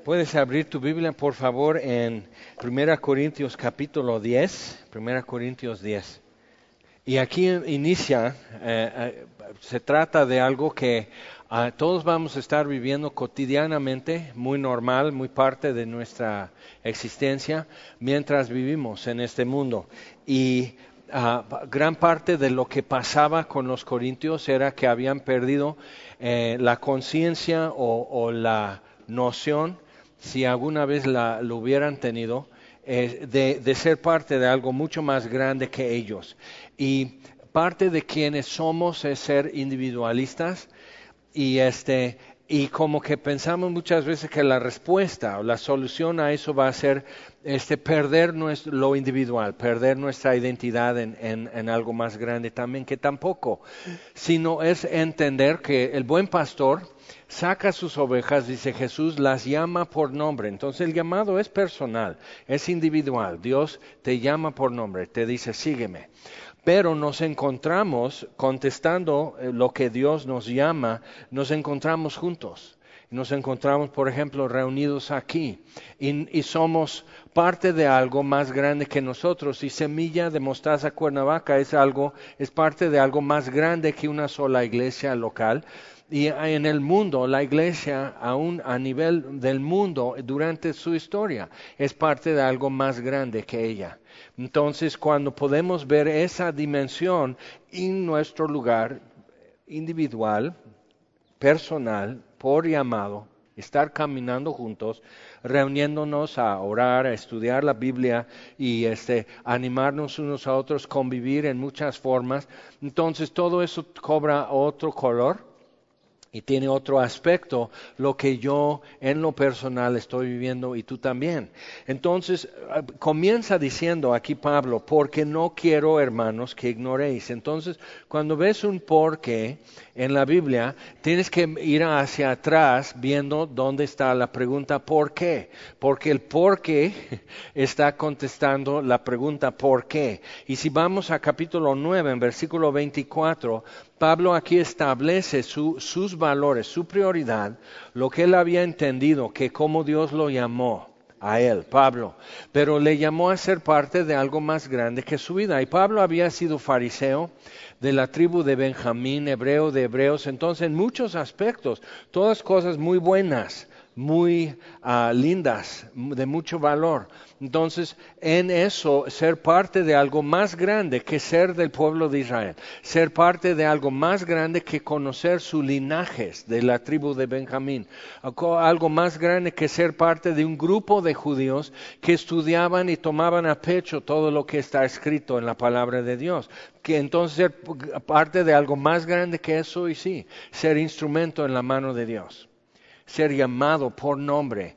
Puedes abrir tu Biblia, por favor, en 1 Corintios capítulo 10. 1 Corintios 10. Y aquí inicia, se trata de algo que todos vamos a estar viviendo cotidianamente, muy normal, muy parte de nuestra existencia, mientras vivimos en este mundo. Y gran parte de lo que pasaba con los corintios era que habían perdido la conciencia o la noción, si alguna vez lo hubieran tenido, de ser parte de algo mucho más grande que ellos. Y parte de quienes somos es ser individualistas y como que pensamos muchas veces que la respuesta o la solución a eso va a ser perder lo individual, perder nuestra identidad en algo más grande también, que tampoco, sino es entender que el buen pastor saca sus ovejas, dice Jesús, las llama por nombre. Entonces el llamado es personal, es individual. Dios te llama por nombre, te dice sígueme. Pero nos encontramos contestando lo que Dios nos llama, nos encontramos juntos. Nos encontramos, por ejemplo, reunidos aquí y somos parte de algo más grande que nosotros. Y Semilla de Mostaza Cuernavaca es parte de algo más grande que una sola iglesia local. Y en el mundo, la iglesia, aún a nivel del mundo, durante su historia, es parte de algo más grande que ella. Entonces, cuando podemos ver esa dimensión en nuestro lugar individual, personal, por llamado, estar caminando juntos, reuniéndonos a orar, a estudiar la Biblia y animarnos unos a otros, convivir en muchas formas, entonces todo eso cobra otro color. Y tiene otro aspecto, lo que yo en lo personal estoy viviendo y tú también. Entonces, comienza diciendo aquí Pablo, porque no quiero, hermanos, que ignoréis. Entonces, cuando ves un porque en la Biblia, tienes que ir hacia atrás viendo dónde está la pregunta ¿por qué? Porque el por qué está contestando la pregunta ¿por qué? Y si vamos a capítulo 9, en versículo 24, Pablo aquí establece sus valores, su prioridad, lo que él había entendido, que como Dios lo llamó a él, Pablo, pero le llamó a ser parte de algo más grande que su vida. Y Pablo había sido fariseo de la tribu de Benjamín, hebreo de hebreos, entonces en muchos aspectos, todas cosas muy buenas, muy lindas, de mucho valor. Entonces, en eso, ser parte de algo más grande que ser del pueblo de Israel, ser parte de algo más grande que conocer sus linajes de la tribu de Benjamín, algo más grande que ser parte de un grupo de judíos que estudiaban y tomaban a pecho todo lo que está escrito en la palabra de Dios, que entonces ser parte de algo más grande que eso y sí, ser instrumento en la mano de Dios. Ser llamado por nombre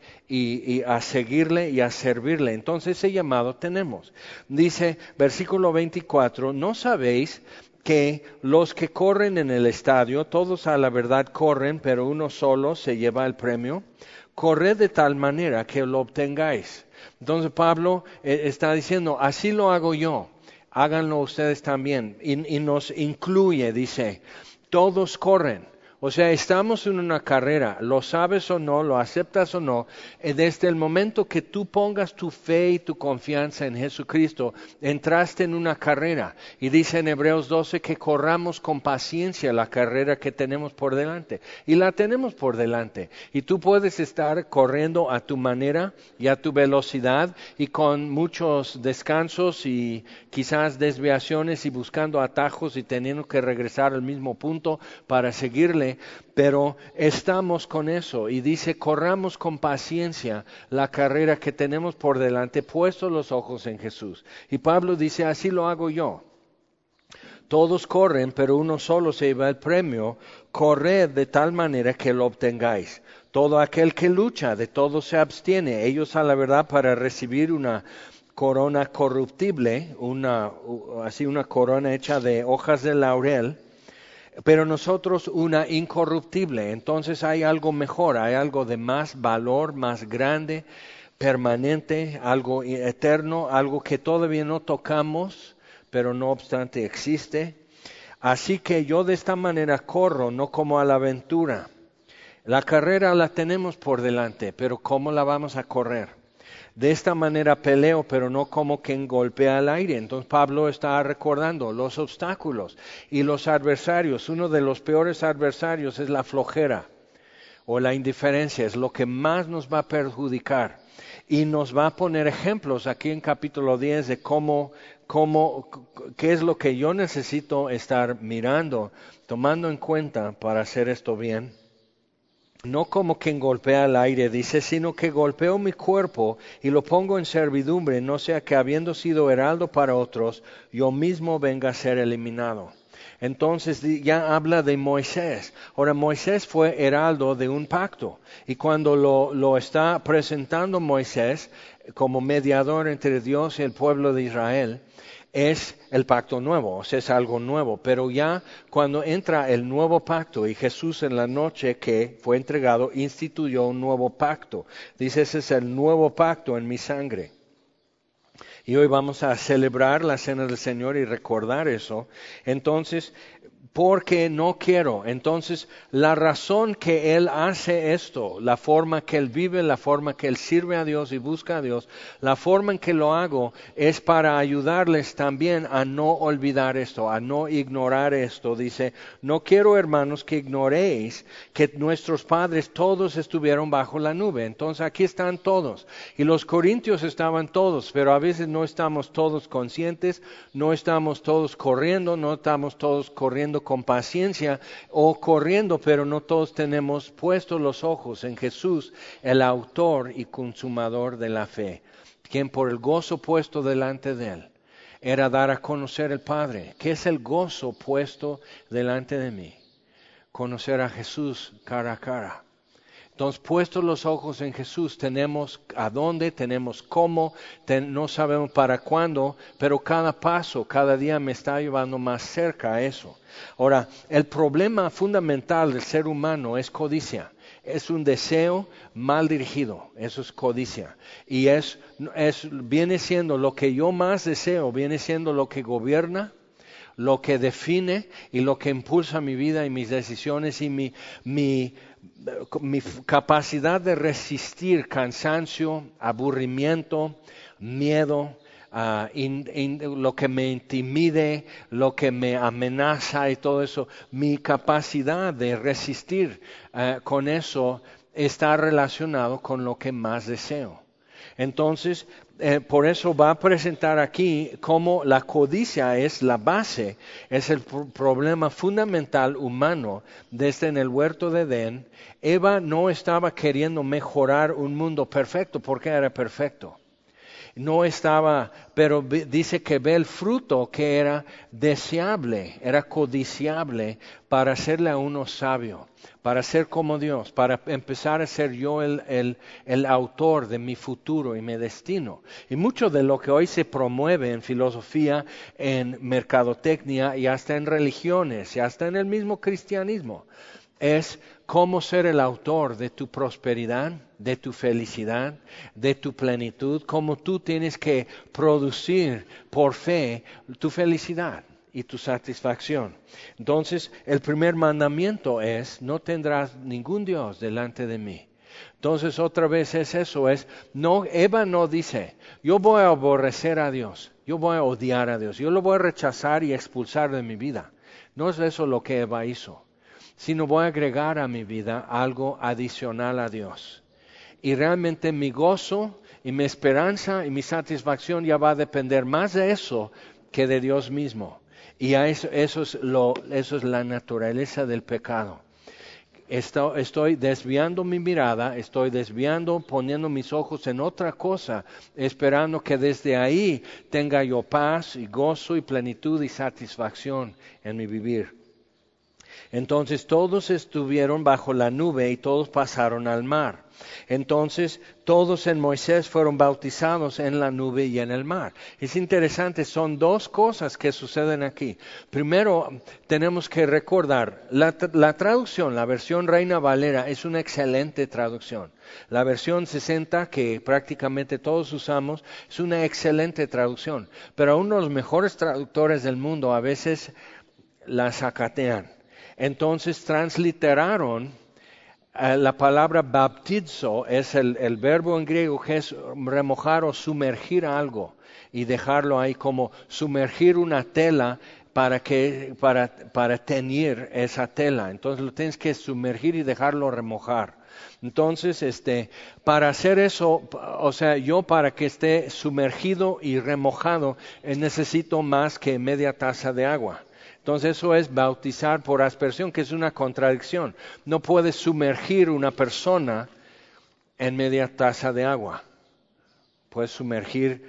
y a seguirle y a servirle. Entonces ese llamado tenemos. Dice versículo 24, ¿no sabéis que los que corren en el estadio, todos a la verdad corren, pero uno solo se lleva el premio? Corred de tal manera que lo obtengáis. Entonces Pablo está diciendo, así lo hago yo, háganlo ustedes también. Y nos incluye, dice, todos corren. O sea, estamos en una carrera, lo sabes o no, lo aceptas o no, desde el momento que tú pongas tu fe y tu confianza en Jesucristo, entraste en una carrera. Y dice en Hebreos 12 que corramos con paciencia la carrera que tenemos por delante. Y la tenemos por delante. Y tú puedes estar corriendo a tu manera y a tu velocidad y con muchos descansos y quizás desviaciones y buscando atajos y teniendo que regresar al mismo punto para seguirle. Pero estamos con eso y dice, corramos con paciencia la carrera que tenemos por delante, puestos los ojos en Jesús. Y Pablo dice, así lo hago yo. Todos corren, pero uno solo se lleva el premio. Corred de tal manera que lo obtengáis. Todo aquel que lucha, de todo se abstiene. Ellos a la verdad para recibir una corona corruptible, una corona hecha de hojas de laurel, pero nosotros una incorruptible. Entonces hay algo mejor, hay algo de más valor, más grande, permanente, algo eterno, algo que todavía no tocamos, pero no obstante existe. Así que yo de esta manera corro, no como a la aventura. La carrera la tenemos por delante, pero ¿cómo la vamos a correr? De esta manera peleo, pero no como quien golpea al aire. Entonces Pablo está recordando los obstáculos y los adversarios. Uno de los peores adversarios es la flojera o la indiferencia, es lo que más nos va a perjudicar. Y nos va a poner ejemplos aquí en capítulo 10 de qué es lo que yo necesito estar mirando, tomando en cuenta para hacer esto bien. No como quien golpea al aire, dice, sino que golpeo mi cuerpo y lo pongo en servidumbre, no sea que habiendo sido heraldo para otros, yo mismo venga a ser eliminado. Entonces ya habla de Moisés. Ahora Moisés fue heraldo de un pacto y cuando lo está presentando Moisés como mediador entre Dios y el pueblo de Israel, es el pacto nuevo, o sea, es algo nuevo. Pero ya cuando entra el nuevo pacto y Jesús en la noche que fue entregado instituyó un nuevo pacto. Dice, ese es el nuevo pacto en mi sangre. Y hoy vamos a celebrar la cena del Señor y recordar eso. Entonces, porque no quiero. Entonces, la razón que Él hace esto, la forma que Él vive, la forma que Él sirve a Dios y busca a Dios, la forma en que lo hago es para ayudarles también a no olvidar esto, a no ignorar esto. Dice, no quiero, hermanos, que ignoréis que nuestros padres todos estuvieron bajo la nube. Entonces, aquí están todos. Y los corintios estaban todos, pero a veces no estamos todos conscientes, no estamos todos corriendo, no estamos todos corriendo con paciencia o corriendo, pero no todos tenemos puestos los ojos en Jesús, el autor y consumador de la fe, quien por el gozo puesto delante de él era dar a conocer el Padre. ¿Qué es el gozo puesto delante de mí? Conocer a Jesús cara a cara. Entonces, puestos los ojos en Jesús, tenemos a dónde, tenemos cómo, no sabemos para cuándo, pero cada paso, cada día me está llevando más cerca a eso. Ahora, el problema fundamental del ser humano es codicia. Es un deseo mal dirigido, eso es codicia. Y viene siendo lo que yo más deseo, viene siendo lo que gobierna, lo que define y lo que impulsa mi vida y mis decisiones y mi capacidad de resistir cansancio, aburrimiento, miedo, lo que me intimide, lo que me amenaza y todo eso. Mi capacidad de resistir con eso está relacionado con lo que más deseo. Entonces, por eso va a presentar aquí cómo la codicia es la base, es el problema fundamental humano desde en el huerto de Edén. Eva no estaba queriendo mejorar un mundo perfecto porque era perfecto. No estaba, pero dice que ve el fruto que era deseable, era codiciable para hacerle a uno sabio, para ser como Dios, para empezar a ser yo el autor de mi futuro y mi destino. Y mucho de lo que hoy se promueve en filosofía, en mercadotecnia y hasta en religiones y hasta en el mismo cristianismo es cómo ser el autor de tu prosperidad, de tu felicidad, de tu plenitud, cómo tú tienes que producir por fe tu felicidad y tu satisfacción. Entonces, el primer mandamiento es, no tendrás ningún Dios delante de mí. Entonces, otra vez es eso, Eva no dice, yo voy a aborrecer a Dios, yo voy a odiar a Dios, yo lo voy a rechazar y expulsar de mi vida. No es eso lo que Eva hizo, sino voy a agregar a mi vida algo adicional a Dios. Y realmente mi gozo y mi esperanza y mi satisfacción ya va a depender más de eso que de Dios mismo. Y eso es la naturaleza del pecado. Estoy desviando mi mirada, poniendo mis ojos en otra cosa, esperando que desde ahí tenga yo paz y gozo y plenitud y satisfacción en mi vivir. Entonces todos estuvieron bajo la nube y todos pasaron al mar. Entonces todos en Moisés fueron bautizados en la nube y en el mar. Es interesante, son dos cosas que suceden aquí. Primero, tenemos que recordar, la traducción, la versión Reina Valera es una excelente traducción. La versión 60, que prácticamente todos usamos, es una excelente traducción. Pero uno de los mejores traductores del mundo a veces la sacatean. Entonces transliteraron La palabra baptizo es el verbo en griego que es remojar o sumergir algo y dejarlo ahí, como sumergir una tela para teñir esa tela. Entonces lo tienes que sumergir y dejarlo remojar. Entonces, para hacer eso, o sea, yo para que esté sumergido y remojado, necesito más que media taza de agua. Entonces eso es bautizar por aspersión, que es una contradicción. No puedes sumergir una persona en media taza de agua. Puedes sumergir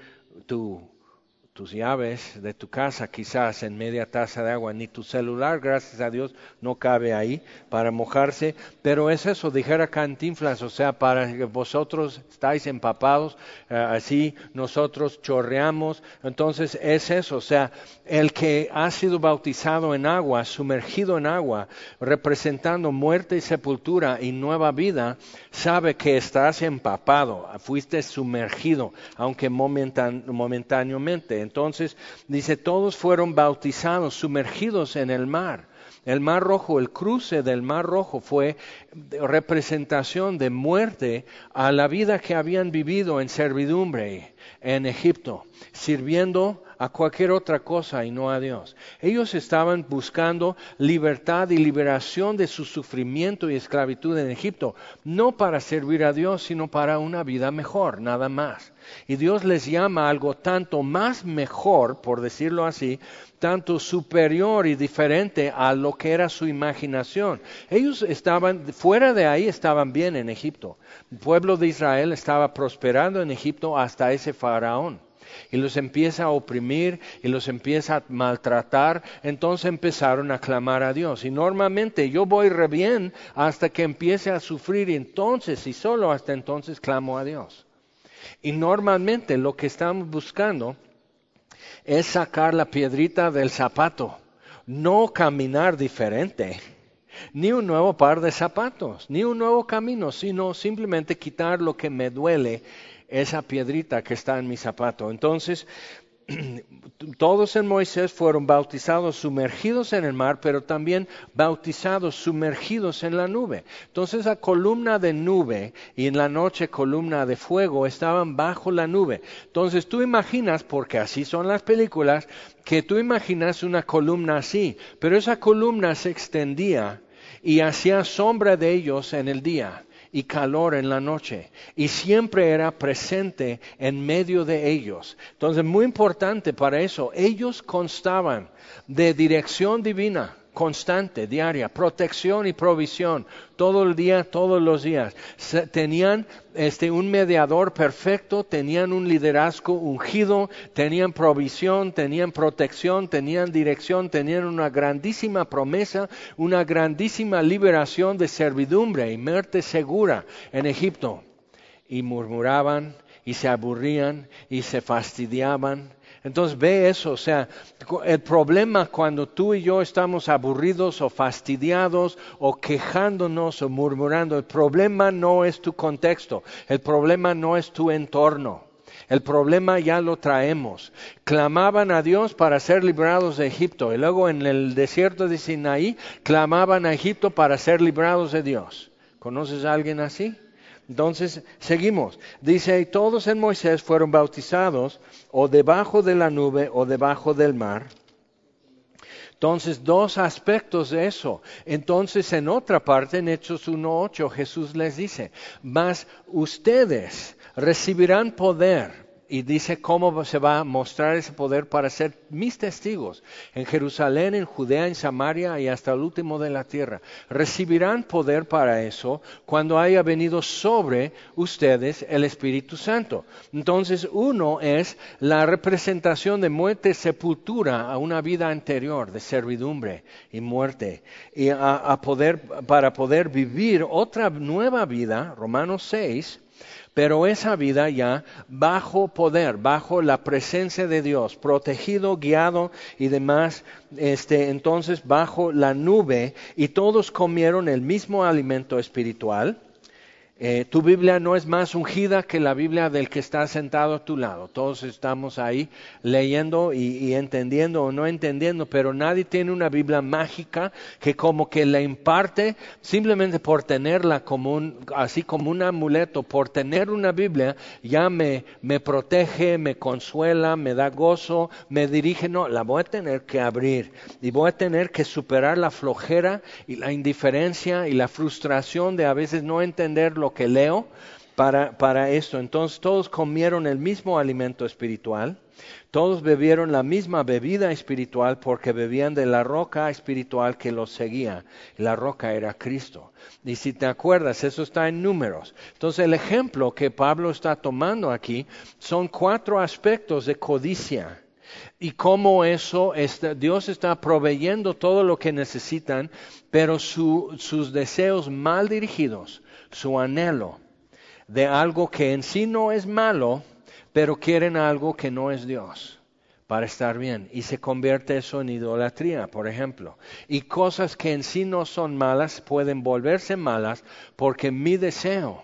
tus llaves de tu casa quizás en media taza de agua. Ni tu celular, gracias a Dios, no cabe ahí para mojarse. Pero es eso, dijera Cantinflas, o sea, para que vosotros estáis empapados, así nosotros chorreamos. Entonces es eso, o sea, el que ha sido bautizado en agua, sumergido en agua, representando muerte y sepultura y nueva vida, sabe que estás empapado, fuiste sumergido, aunque momentáneamente. Entonces, dice, todos fueron bautizados, sumergidos en el mar. El Mar Rojo, el cruce del Mar Rojo fue representación de muerte a la vida que habían vivido en servidumbre en Egipto, sirviendo a cualquier otra cosa y no a Dios. Ellos estaban buscando libertad y liberación de su sufrimiento y esclavitud en Egipto, no para servir a Dios, sino para una vida mejor, nada más. Y Dios les llama a algo tanto más mejor, por decirlo así, tanto superior y diferente a lo que era su imaginación. Ellos estaban, fuera de ahí estaban bien en Egipto. El pueblo de Israel estaba prosperando en Egipto hasta ese faraón. Y los empieza a oprimir y los empieza a maltratar, entonces empezaron a clamar a Dios. Y normalmente yo voy re bien hasta que empiece a sufrir y entonces, y solo hasta entonces, clamo a Dios. Y normalmente lo que estamos buscando es sacar la piedrita del zapato, no caminar diferente, ni un nuevo par de zapatos, ni un nuevo camino, sino simplemente quitar lo que me duele, esa piedrita que está en mi zapato. Entonces, todos en Moisés fueron bautizados, sumergidos en el mar, pero también bautizados, sumergidos en la nube. Entonces la columna de nube y en la noche columna de fuego estaban bajo la nube. Entonces tú imaginas, porque así son las películas, que tú imaginas una columna así, pero esa columna se extendía y hacía sombra de ellos en el día y calor en la noche, y siempre era presente en medio de ellos. Entonces, muy importante para eso, ellos constaban de dirección divina, constante, diaria, protección y provisión, todo el día, todos los días. Tenían un mediador perfecto, tenían un liderazgo ungido, tenían provisión, tenían protección, tenían dirección, tenían una grandísima promesa, una grandísima liberación de servidumbre y muerte segura en Egipto. Y murmuraban, y se aburrían, y se fastidiaban. Entonces ve eso, o sea, el problema cuando tú y yo estamos aburridos o fastidiados o quejándonos o murmurando, el problema no es tu contexto, el problema no es tu entorno, el problema ya lo traemos. Clamaban a Dios para ser librados de Egipto y luego en el desierto de Sinaí clamaban a Egipto para ser librados de Dios. ¿Conoces a alguien así? Entonces, seguimos. Dice, y todos en Moisés fueron bautizados o debajo de la nube o debajo del mar. Entonces, dos aspectos de eso. Entonces, en otra parte, en Hechos 1:8, Jesús les dice, mas ustedes recibirán poder. Y dice cómo se va a mostrar ese poder para ser mis testigos en Jerusalén, en Judea, en Samaria y hasta el último de la tierra. Recibirán poder para eso cuando haya venido sobre ustedes el Espíritu Santo. Entonces, uno es la representación de muerte y sepultura a una vida anterior de servidumbre y muerte. Y para poder vivir otra nueva vida, Romanos 6, pero esa vida ya bajo poder, bajo la presencia de Dios, protegido, guiado y demás, entonces bajo la nube, y todos comieron el mismo alimento espiritual. Tu Biblia no es más ungida que la Biblia del que está sentado a tu lado. Todos estamos ahí leyendo y entendiendo o no entendiendo, pero nadie tiene una Biblia mágica que como que le imparte simplemente por tenerla así como un amuleto, por tener una Biblia ya me protege, me consuela, me da gozo, me dirige. No, la voy a tener que abrir y voy a tener que superar la flojera y la indiferencia y la frustración de a veces no entender lo que leo para esto. Entonces todos comieron el mismo alimento espiritual, todos bebieron la misma bebida espiritual porque bebían de la roca espiritual que los seguía. La roca era Cristo. Y si te acuerdas, eso está en Números. Entonces el ejemplo que Pablo está tomando aquí son 4 aspectos de codicia. Y cómo Dios está proveyendo todo lo que necesitan, pero sus deseos mal dirigidos, su anhelo de algo que en sí no es malo, pero quieren algo que no es Dios para estar bien. Y se convierte eso en idolatría, por ejemplo. Y cosas que en sí no son malas pueden volverse malas porque mi deseo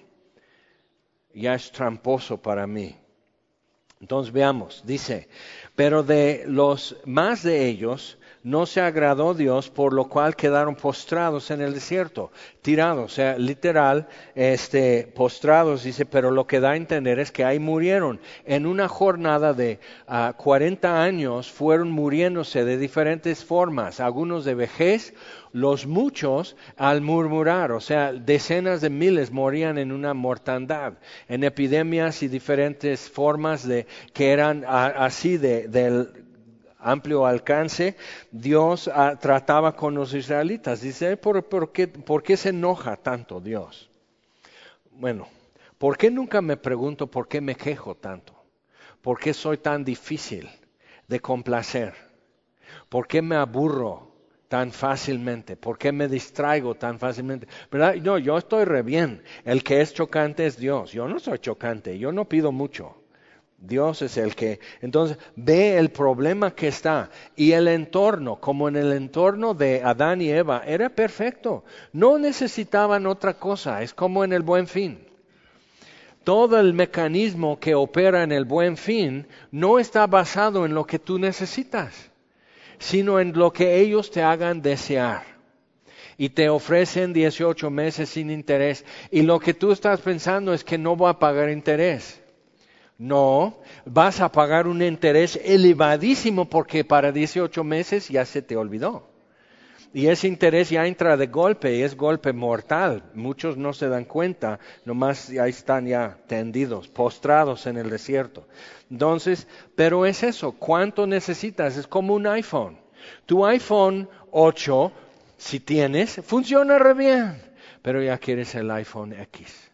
ya es tramposo para mí. Entonces veamos, dice, pero de los más de ellos no se agradó Dios, por lo cual quedaron postrados en el desierto, tirados, o sea, literal, postrados, dice, pero lo que da a entender es que ahí murieron. En una jornada de 40 años fueron muriéndose de diferentes formas, algunos de vejez, los muchos al murmurar, o sea, decenas de miles morían en una mortandad, en epidemias y diferentes formas que eran así del amplio alcance. Dios trataba con los israelitas. Dice, ¿por qué se enoja tanto Dios? Bueno, ¿por qué nunca me pregunto por qué me quejo tanto? ¿Por qué soy tan difícil de complacer? ¿Por qué me aburro tan fácilmente? ¿Por qué me distraigo tan fácilmente? ¿Verdad? No, yo estoy re bien. El que es chocante es Dios. Yo no soy chocante, yo no pido mucho. Dios es el que. Entonces ve el problema que está y el entorno, como en el entorno de Adán y Eva, era perfecto. No necesitaban otra cosa, es como en el Buen Fin. Todo el mecanismo que opera en el Buen Fin no está basado en lo que tú necesitas, sino en lo que ellos te hagan desear. Y te ofrecen 18 meses sin interés. Y lo que tú estás pensando es que no voy a pagar interés. No, vas a pagar un interés elevadísimo porque para 18 meses ya se te olvidó. Y ese interés ya entra de golpe y es golpe mortal. Muchos no se dan cuenta, nomás ahí están ya tendidos, postrados en el desierto. Entonces, pero es eso, ¿cuánto necesitas? Es como un iPhone. Tu iPhone 8, si tienes, funciona re bien, pero ya quieres el iPhone X.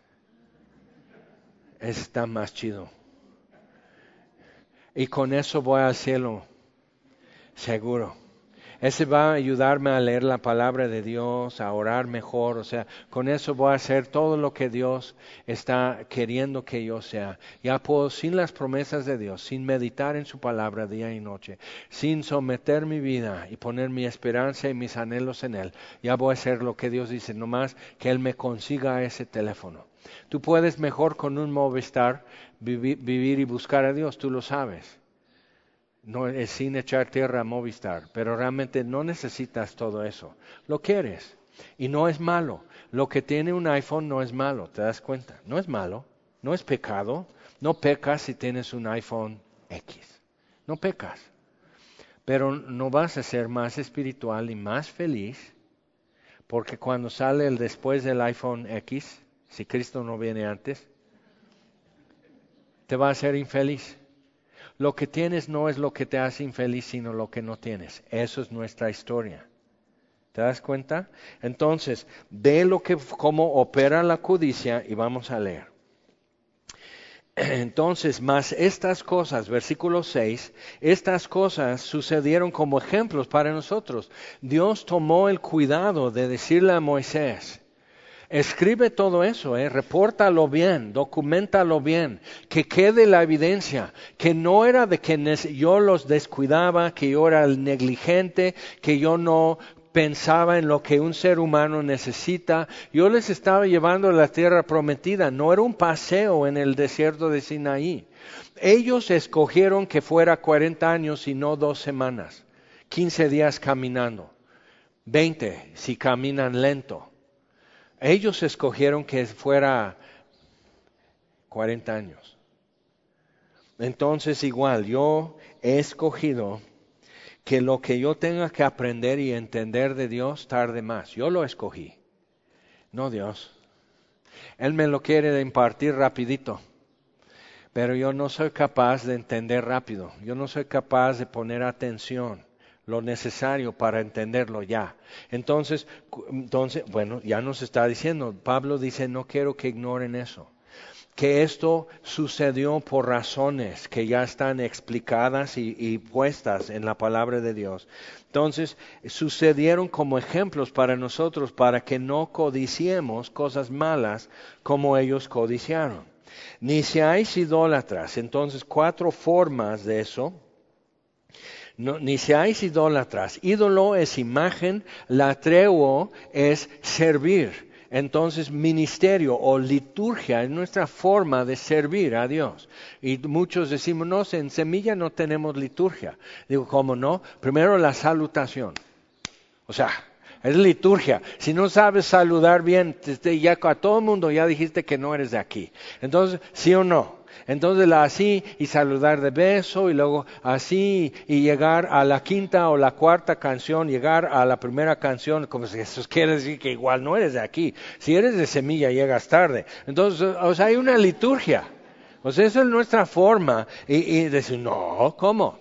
Está más chido. Y con eso voy al cielo, seguro. Ese va a ayudarme a leer la palabra de Dios, a orar mejor. O sea, con eso voy a hacer todo lo que Dios está queriendo que yo sea. Ya puedo, sin las promesas de Dios, sin meditar en su palabra día y noche, sin someter mi vida y poner mi esperanza y mis anhelos en Él, ya voy a hacer lo que Dios dice, nomás que Él me consiga ese teléfono. Tú puedes mejor con un Movistar vivir y buscar a Dios, tú lo sabes. No es sin echar tierra a Movistar, pero realmente no necesitas todo eso. Lo quieres y no es malo. Lo que tiene un iPhone no es malo, ¿te das cuenta? No es malo, no es pecado. No pecas si tienes un iPhone X. No pecas. Pero no vas a ser más espiritual y más feliz porque cuando sale el después del iPhone X, si Cristo no viene antes, te va a hacer infeliz. Lo que tienes no es lo que te hace infeliz, sino lo que no tienes. Eso es nuestra historia. ¿Te das cuenta? Entonces, ve cómo opera la codicia y vamos a leer. Entonces, más estas cosas, versículo 6, estas cosas sucedieron como ejemplos para nosotros. Dios tomó el cuidado de decirle a Moisés, escribe todo eso, repórtalo bien, documentalo bien, que quede la evidencia, que no era de que yo los descuidaba, que yo era el negligente, que yo no pensaba en lo que un ser humano necesita. Yo les estaba llevando a la tierra prometida, no era un paseo en el desierto de Sinaí. Ellos escogieron que fuera 40 años y no 2 semanas, 15 días caminando, 20 si caminan lento. Ellos escogieron que fuera 40 años. Entonces igual, yo he escogido que lo que yo tenga que aprender y entender de Dios tarde más. Yo lo escogí, no Dios. Él me lo quiere impartir rapidito, pero yo no soy capaz de entender rápido. Yo no soy capaz de poner atención, lo necesario para entenderlo ya. Entonces, bueno, ya nos está diciendo, Pablo dice, no quiero que ignoren eso. Que esto sucedió por razones que ya están explicadas y puestas en la palabra de Dios. Entonces, sucedieron como ejemplos para nosotros para que no codiciemos cosas malas como ellos codiciaron. Ni seáis idólatras. Entonces, 4 formas de eso. No, ni seáis idólatras. Ídolo es imagen, latreuo es servir. Entonces, ministerio o liturgia es nuestra forma de servir a Dios. Y muchos decimos, no, en Semilla no tenemos liturgia. Digo, ¿cómo no? Primero la salutación. O sea, es liturgia. Si no sabes saludar bien, ya a todo el mundo ya dijiste que no eres de aquí. Entonces, ¿sí o no? Entonces así y saludar de beso y luego así y llegar a la 5ª o la 4ª canción, llegar a la primera canción, como si eso quiere decir que igual no eres de aquí. Si eres de Semilla llegas tarde. Entonces, o sea, hay una liturgia. O sea, esa es nuestra forma y decir, no, ¿cómo?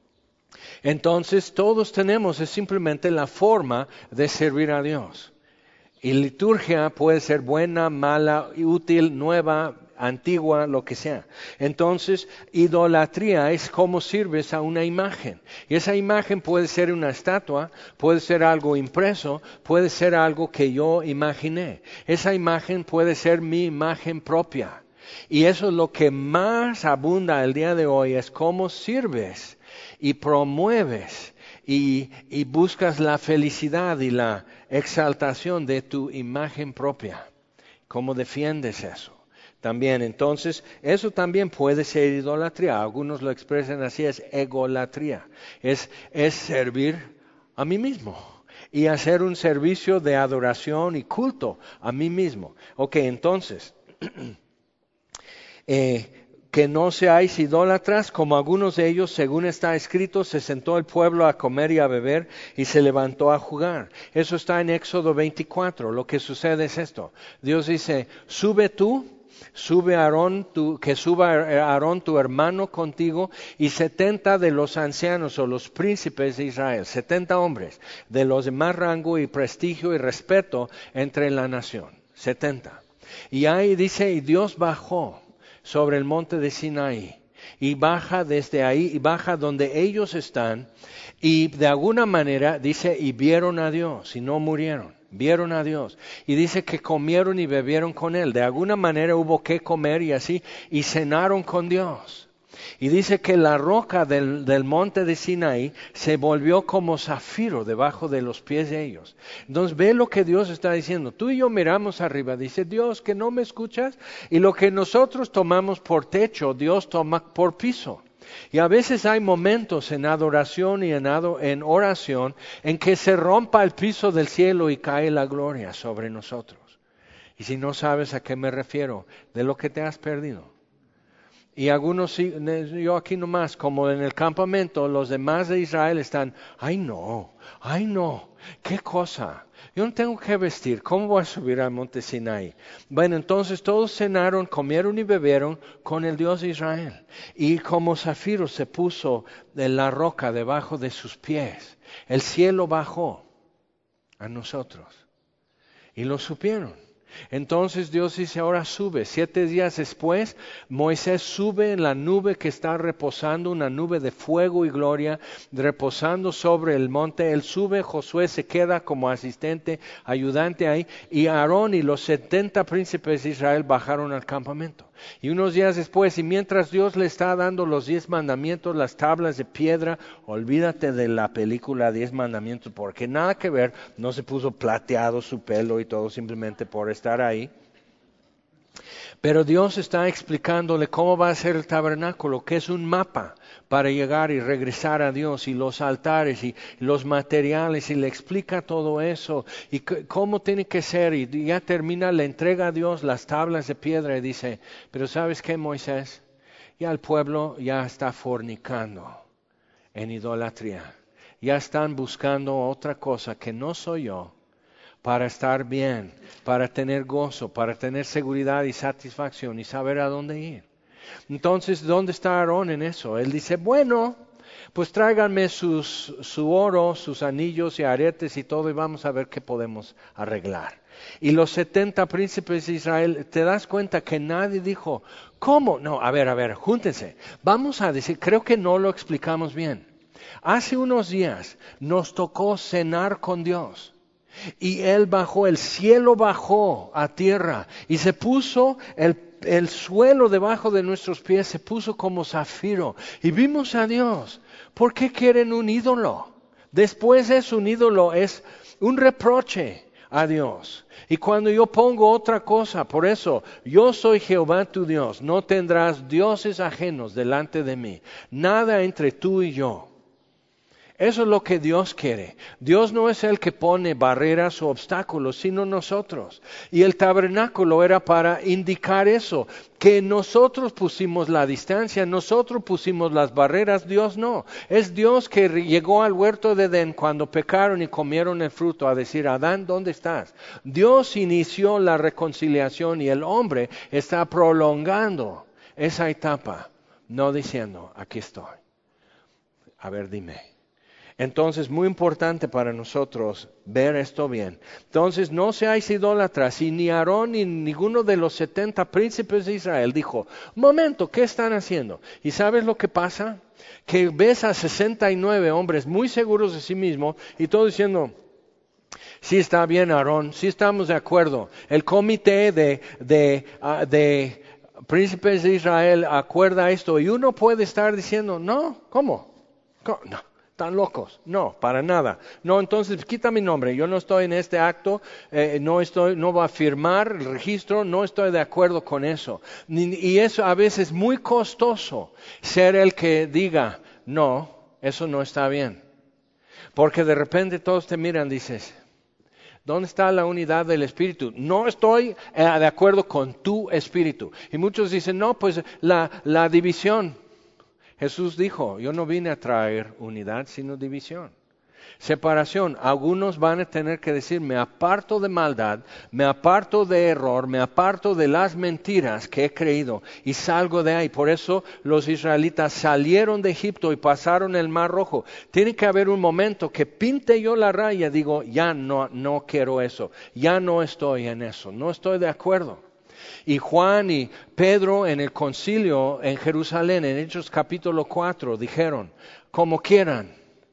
Entonces todos tenemos, es simplemente la forma de servir a Dios. Y liturgia puede ser buena, mala, útil, nueva, antigua, lo que sea. Entonces, idolatría es cómo sirves a una imagen. Y esa imagen puede ser una estatua, puede ser algo impreso, puede ser algo que yo imaginé. Esa imagen puede ser mi imagen propia. Y eso es lo que más abunda el día de hoy, es cómo sirves y promueves y buscas la felicidad y la exaltación de tu imagen propia. ¿Cómo defiendes eso? También, entonces, eso también puede ser idolatría. Algunos lo expresan así, es egolatría. Es servir a mí mismo y hacer un servicio de adoración y culto a mí mismo. Ok, entonces, que no seáis idólatras, como algunos de ellos, según está escrito, se sentó el pueblo a comer y a beber y se levantó a jugar. Eso está en Éxodo 24. Lo que sucede es esto. Dios dice, sube Aarón, que suba Aarón tu hermano contigo y 70 de los ancianos o los príncipes de Israel, 70 hombres de los de más rango y prestigio y respeto entre la nación, 70. Y ahí dice, y Dios bajó sobre el monte de Sinaí y baja desde ahí y baja donde ellos están y de alguna manera dice, y vieron a Dios y no murieron. Vieron a Dios y dice que comieron y bebieron con Él. De alguna manera hubo que comer y así, y cenaron con Dios. Y dice que la roca del monte de Sinaí se volvió como zafiro debajo de los pies de ellos. Entonces ve lo que Dios está diciendo. Tú y yo miramos arriba, dice Dios, que no me escuchas. Y lo que nosotros tomamos por techo, Dios toma por piso. Y a veces hay momentos en adoración y en oración en que se rompa el piso del cielo y cae la gloria sobre nosotros. Y si no sabes a qué me refiero, de lo que te has perdido. Y algunos, yo aquí nomás, como en el campamento, los demás de Israel están, ay no, qué cosa. Yo no tengo que vestir, ¿cómo voy a subir al monte Sinaí? Bueno, entonces todos cenaron, comieron y bebieron con el Dios de Israel. Y como zafiro se puso de la roca debajo de sus pies, el cielo bajó a nosotros. Y lo supieron. Entonces Dios dice, ahora sube. 7 días después, Moisés sube en la nube que está reposando, una nube de fuego y gloria, reposando sobre el monte. Él sube, Josué se queda como asistente, ayudante ahí, y Aarón y los 70 príncipes de Israel bajaron al campamento. Y unos días después, y mientras Dios le está dando los 10 mandamientos, las tablas de piedra, olvídate de la película 10 mandamientos, porque nada que ver, no se puso plateado su pelo y todo simplemente por estar ahí. Pero Dios está explicándole cómo va a ser el tabernáculo, que es un mapa para llegar y regresar a Dios, y los altares y los materiales, y le explica todo eso, y cómo tiene que ser, y ya termina, le entrega a Dios las tablas de piedra y dice, pero ¿sabes qué, Moisés? Ya el pueblo ya está fornicando en idolatría, ya están buscando otra cosa que no soy yo, para estar bien, para tener gozo, para tener seguridad y satisfacción y saber a dónde ir. Entonces, ¿dónde está Aarón en eso? Él dice, bueno, pues tráiganme su oro, sus anillos y aretes y todo y vamos a ver qué podemos arreglar. Y los 70 príncipes de Israel, ¿te das cuenta que nadie dijo, ¿cómo? No, a ver, júntense. Vamos a decir, creo que no lo explicamos bien. Hace unos días nos tocó cenar con Dios. Y Él bajó, el cielo bajó a tierra y se puso el suelo debajo de nuestros pies, se puso como zafiro y vimos a Dios. ¿Por qué quieren un ídolo? Después es un ídolo, es un reproche a Dios. Y cuando yo pongo otra cosa, por eso, yo soy Jehová tu Dios, no tendrás dioses ajenos delante de mí, nada entre tú y yo. Eso es lo que Dios quiere. Dios no es el que pone barreras o obstáculos, sino nosotros. Y el tabernáculo era para indicar eso, que nosotros pusimos la distancia, nosotros pusimos las barreras, Dios no. Es Dios que llegó al huerto de Edén cuando pecaron y comieron el fruto a decir, Adán, ¿dónde estás? Dios inició la reconciliación y el hombre está prolongando esa etapa, no diciendo, aquí estoy. A ver, dime. Entonces, muy importante para nosotros ver esto bien. Entonces, no seáis idólatras, y ni Aarón ni ninguno de los 70 príncipes de Israel dijo, momento, ¿qué están haciendo? ¿Y sabes lo que pasa? Que ves a 69 hombres muy seguros de sí mismos y todos diciendo, sí está bien Aarón, sí estamos de acuerdo. El comité de príncipes de Israel acuerda esto y uno puede estar diciendo, no, ¿cómo? No. ¿Están locos? No, para nada. No, entonces quita mi nombre. Yo no estoy en este acto, no va a firmar el registro, no estoy de acuerdo con eso. Y eso a veces es muy costoso ser el que diga, no, eso no está bien. Porque de repente todos te miran y dices, ¿dónde está la unidad del espíritu? No estoy de acuerdo con tu espíritu. Y muchos dicen, no, pues la división. Jesús dijo, yo no vine a traer unidad, sino división. Separación, algunos van a tener que decir, me aparto de maldad, me aparto de error, me aparto de las mentiras que he creído y salgo de ahí. Por eso los israelitas salieron de Egipto y pasaron el Mar Rojo. Tiene que haber un momento que pinte yo la raya, digo, ya no quiero eso, ya no estoy en eso, no estoy de acuerdo. Y Juan y Pedro en el concilio en Jerusalén, en Hechos capítulo 4, dijeron, como quieran,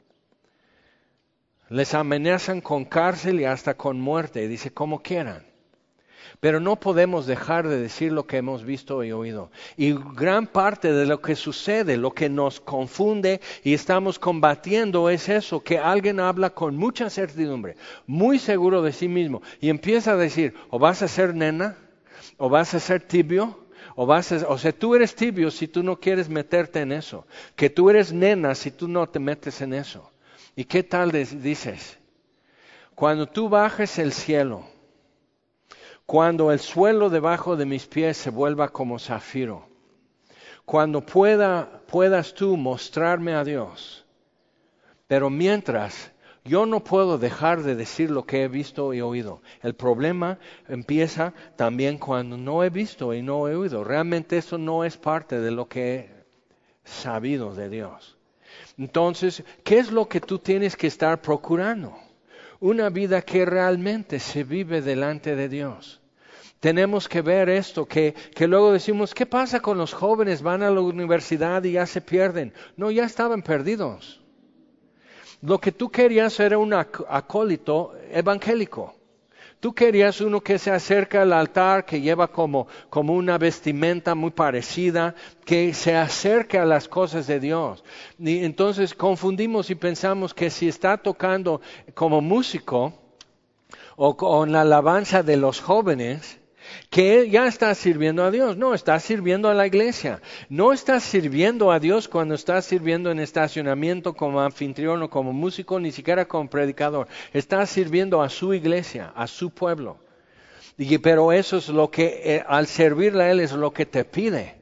les amenazan con cárcel y hasta con muerte, y dice, como quieran. Pero no podemos dejar de decir lo que hemos visto y oído. Y gran parte de lo que sucede, lo que nos confunde y estamos combatiendo es eso, que alguien habla con mucha certidumbre, muy seguro de sí mismo, y empieza a decir, o vas a ser nena, o vas a ser tibio, o sea, tú eres tibio si tú no quieres meterte en eso, que tú eres nena si tú no te metes en eso. ¿Y qué tal dices? Cuando tú bajes el cielo, cuando el suelo debajo de mis pies se vuelva como zafiro, cuando puedas tú mostrarme a Dios, pero mientras yo no puedo dejar de decir lo que he visto y oído. El problema empieza también cuando no he visto y no he oído. Realmente eso no es parte de lo que he sabido de Dios. Entonces, ¿qué es lo que tú tienes que estar procurando? Una vida que realmente se vive delante de Dios. Tenemos que ver esto, que luego decimos, ¿qué pasa con los jóvenes? Van a la universidad y ya se pierden. No, ya estaban perdidos. Lo que tú querías era un acólito evangélico. Tú querías uno que se acerca al altar, que lleva como una vestimenta muy parecida, que se acerque a las cosas de Dios. Y entonces confundimos y pensamos que si está tocando como músico o con la alabanza de los jóvenes, que él ya está sirviendo a Dios. No, está sirviendo a la iglesia. No está sirviendo a Dios cuando está sirviendo en estacionamiento como anfitrión o como músico, ni siquiera como predicador. Está sirviendo a su iglesia, a su pueblo. Pero eso es lo que, al servirle a Él, es lo que te pide.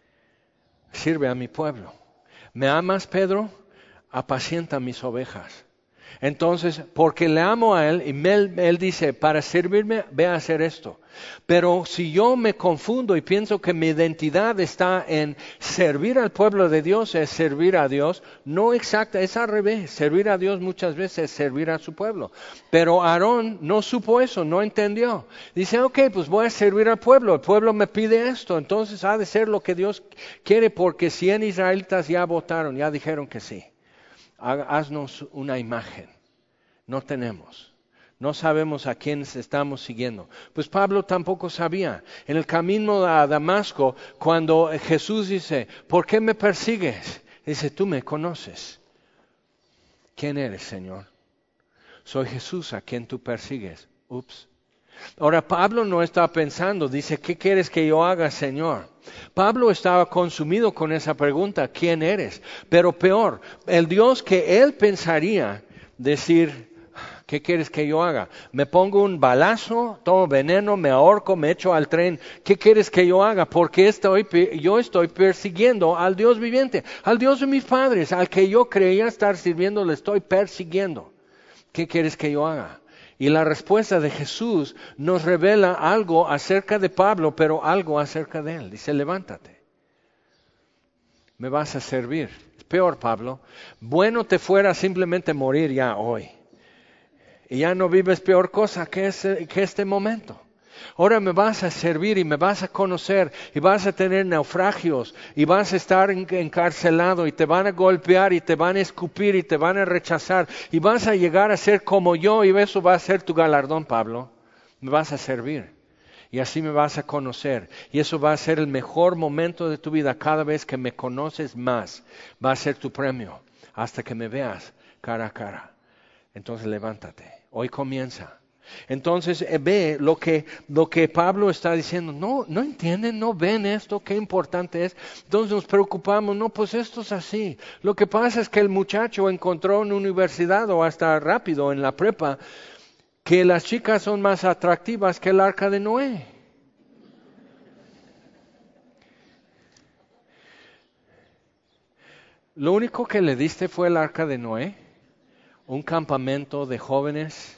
Sirve a mi pueblo. ¿Me amas, Pedro? Apacienta mis ovejas. Entonces, porque le amo a Él, y él dice, para servirme, ve a hacer esto. Pero si yo me confundo y pienso que mi identidad está en servir al pueblo de Dios, es servir a Dios, no exacta, es al revés. Servir a Dios muchas veces es servir a su pueblo. Pero Aarón no supo eso, no entendió. Dice, ok, pues voy a servir al pueblo, el pueblo me pide esto, entonces ha de ser lo que Dios quiere, porque 100 israelitas ya votaron, ya dijeron que sí. Haznos una imagen. No tenemos. No sabemos a quién estamos siguiendo. Pues Pablo tampoco sabía. En el camino a Damasco, cuando Jesús dice, ¿por qué me persigues? Dice, tú me conoces. ¿Quién eres, Señor? Soy Jesús a quien tú persigues. Ups. Ahora Pablo no está pensando, dice, ¿qué quieres que yo haga, Señor? Pablo estaba consumido con esa pregunta, ¿quién eres? Pero peor, el Dios que él pensaría decir, ¿qué quieres que yo haga? Me pongo un balazo, tomo veneno, me ahorco, me echo al tren. ¿Qué quieres que yo haga? Porque yo estoy persiguiendo al Dios viviente, al Dios de mis padres, al que yo creía estar sirviendo, le estoy persiguiendo. ¿Qué quieres que yo haga? Y la respuesta de Jesús nos revela algo acerca de Pablo, pero algo acerca de él. Dice, levántate, me vas a servir. Es peor, Pablo. Bueno te fuera simplemente morir ya hoy. Y ya no vives peor cosa que este momento. Ahora me vas a servir y me vas a conocer y vas a tener naufragios y vas a estar encarcelado y te van a golpear y te van a escupir y te van a rechazar y vas a llegar a ser como yo y eso va a ser tu galardón, Pablo. Me vas a servir y así me vas a conocer y eso va a ser el mejor momento de tu vida. Cada vez que me conoces más va a ser tu premio hasta que me veas cara a cara. Entonces levántate, hoy comienza. Entonces ve lo que Pablo está diciendo. No entienden, no ven esto, qué importante es. Entonces nos preocupamos, no, pues esto es así. Lo que pasa es que el muchacho encontró en la universidad o hasta rápido en la prepa que las chicas son más atractivas que el arca de Noé. Lo único que le diste fue el arca de Noé, un campamento de jóvenes.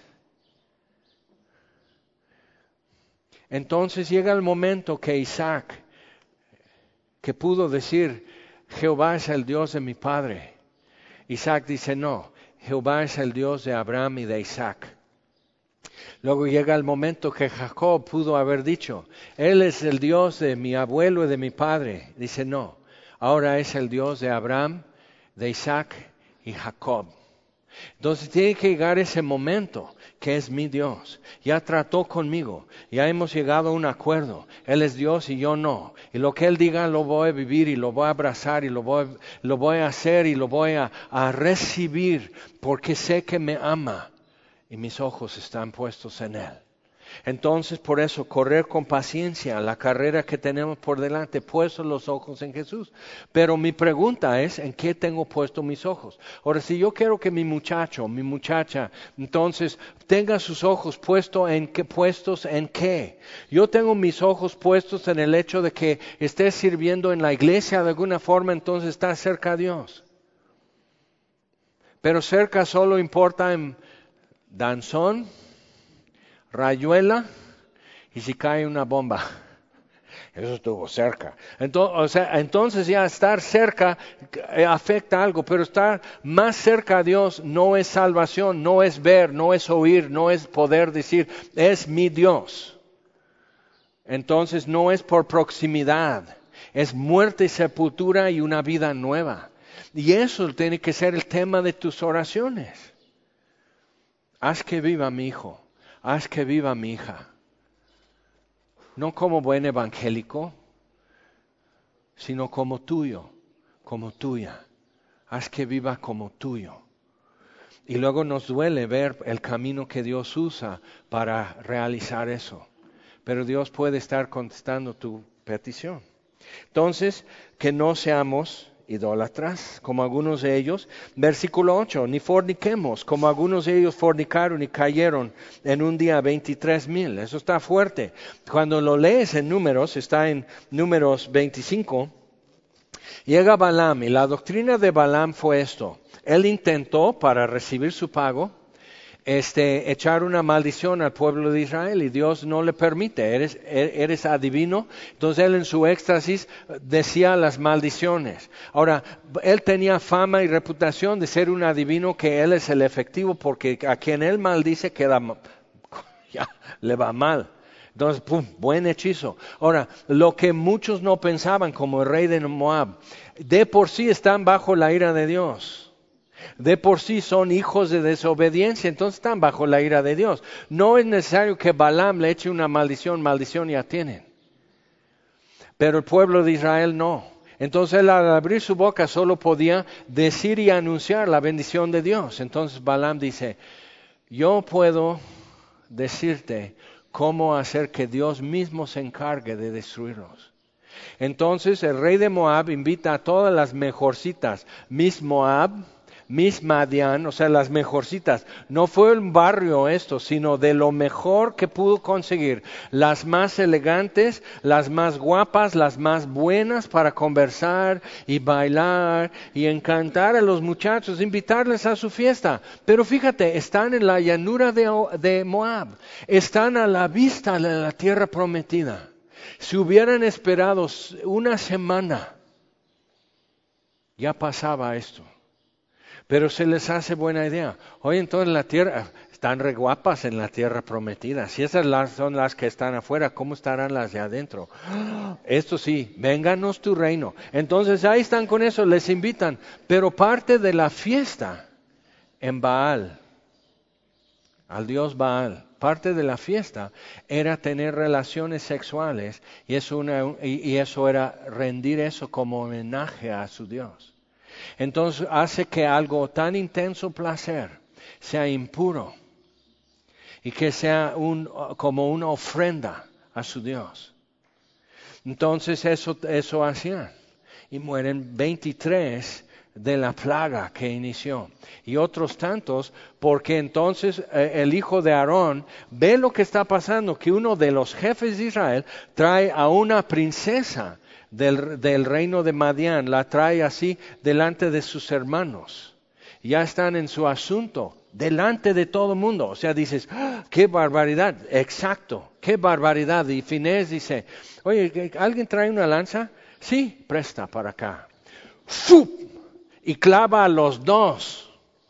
Entonces llega el momento que Isaac, que pudo decir, Jehová es el Dios de mi padre. Isaac dice, no, Jehová es el Dios de Abraham y de Isaac. Luego llega el momento que Jacob pudo haber dicho, Él es el Dios de mi abuelo y de mi padre. Dice, no, ahora es el Dios de Abraham, de Isaac y Jacob. Entonces tiene que llegar ese momento que es mi Dios. Ya trató conmigo, ya hemos llegado a un acuerdo. Él es Dios y yo no. Y lo que Él diga lo voy a vivir y lo voy a abrazar y lo voy a hacer y lo voy a recibir porque sé que me ama y mis ojos están puestos en Él. Entonces, por eso, correr con paciencia la carrera que tenemos por delante, puestos los ojos en Jesús. Pero mi pregunta es, ¿en qué tengo puestos mis ojos? Ahora, si yo quiero que mi muchacho, mi muchacha, entonces, tenga sus ojos puestos en qué. Yo tengo mis ojos puestos en el hecho de que esté sirviendo en la iglesia de alguna forma, entonces está cerca a Dios. Pero cerca solo importa en danzón, rayuela y si cae una bomba. Eso estuvo cerca. Entonces ya estar cerca afecta algo, pero estar más cerca a Dios no es salvación, no es ver, no es oír, no es poder decir, es mi Dios. Entonces no es por proximidad, es muerte y sepultura y una vida nueva. Y eso tiene que ser el tema de tus oraciones. Haz que viva mi hijo. haz que viva mi hija. No como buen evangélico, sino como tuyo, como tuya. Haz que viva como tuyo. Y luego nos duele ver el camino que Dios usa para realizar eso. Pero Dios puede estar contestando tu petición. Entonces, que no seamos idólatras, como algunos de ellos. Versículo 8, ni forniquemos, como algunos de ellos fornicaron y cayeron en un día 23,000. Eso está fuerte. Cuando lo lees en Números, está en Números 25, llega Balaam y la doctrina de Balaam fue esto. Él intentó, para recibir su pago, echar una maldición al pueblo de Israel y Dios no le permite. Eres adivino. Entonces él en su éxtasis decía las maldiciones. Ahora, él tenía fama y reputación de ser un adivino, que él es el efectivo, porque a quien él maldice ya le va mal. Entonces, ¡pum!, buen hechizo. Ahora, lo que muchos no pensaban, como el rey de Moab, de por sí están bajo la ira de Dios. De por sí son hijos de desobediencia, entonces están bajo la ira de Dios. No es necesario que Balaam le eche una maldición ya tienen. Pero el pueblo de Israel no. Entonces él, al abrir su boca, solo podía decir y anunciar la bendición de Dios. Entonces Balaam dice, yo puedo decirte cómo hacer que Dios mismo se encargue de destruirlos. Entonces el rey de Moab invita a todas las mejorcitas, Miss Moab, Miss Madian, o sea, las mejorcitas. No fue un barrio esto, sino de lo mejor que pudo conseguir. Las más elegantes, las más guapas, las más buenas para conversar y bailar y encantar a los muchachos, invitarles a su fiesta. Pero fíjate, están en la llanura de Moab, están a la vista de la tierra prometida. Si hubieran esperado una semana, ya pasaba esto. Pero se les hace buena idea. Oye, entonces la tierra, están re guapas en la tierra prometida. Si esas son las que están afuera, ¿cómo estarán las de adentro? Esto sí, vénganos tu reino. Entonces ahí están con eso, les invitan. Pero parte de la fiesta en Baal, al dios Baal, parte de la fiesta era tener relaciones sexuales y eso era rendir eso como homenaje a su Dios. Entonces hace que algo tan intenso placer sea impuro y que sea como una ofrenda a su Dios. Entonces eso hacían y mueren 23 de la plaga que inició y otros tantos, porque entonces el hijo de Aarón ve lo que está pasando, que uno de los jefes de Israel trae a una princesa del reino de Madián, la trae así delante de sus hermanos. Ya están en su asunto, delante de todo el mundo. O sea, dices, ¡ah, qué barbaridad! Exacto, qué barbaridad. Y Finés dice, oye, ¿alguien trae una lanza? Sí, presta para acá. ¡Fu! Y clava a los dos.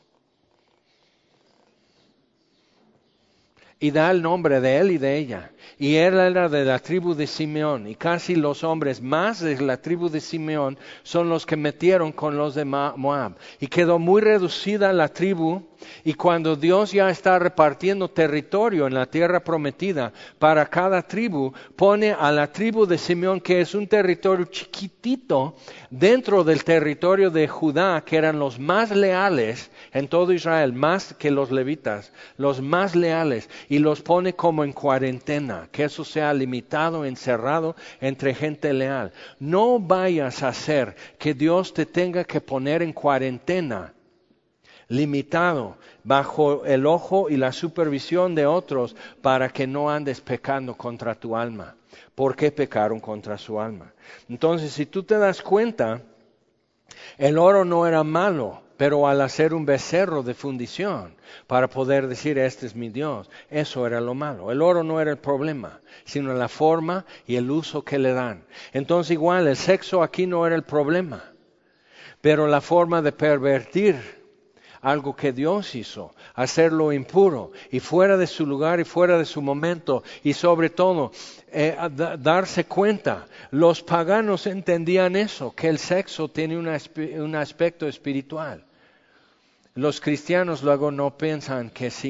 Y da el nombre de él y de ella. Y él era de la tribu de Simeón. Y casi los hombres más de la tribu de Simeón son los que metieron con los de Moab. Y quedó muy reducida la tribu. Y cuando Dios ya está repartiendo territorio en la tierra prometida para cada tribu, pone a la tribu de Simeón, que es un territorio chiquitito, dentro del territorio de Judá, que eran los más leales en todo Israel, más que los levitas, los más leales, y los pone como en cuarentena, que eso sea limitado, encerrado entre gente leal. No vayas a hacer que Dios te tenga que poner en cuarentena, limitado, bajo el ojo y la supervisión de otros, para que no andes pecando contra tu alma. ¿Por qué pecaron contra su alma? Entonces, si tú te das cuenta, el oro no era malo, pero al hacer un becerro de fundición, para poder decir, este es mi Dios, eso era lo malo. El oro no era el problema, sino la forma y el uso que le dan. Entonces, igual, el sexo aquí no era el problema, pero la forma de pervertir algo que Dios hizo, hacerlo impuro y fuera de su lugar y fuera de su momento, y sobre todo darse cuenta. Los paganos entendían eso, que el sexo tiene un aspecto espiritual. Los cristianos luego no piensan que sí,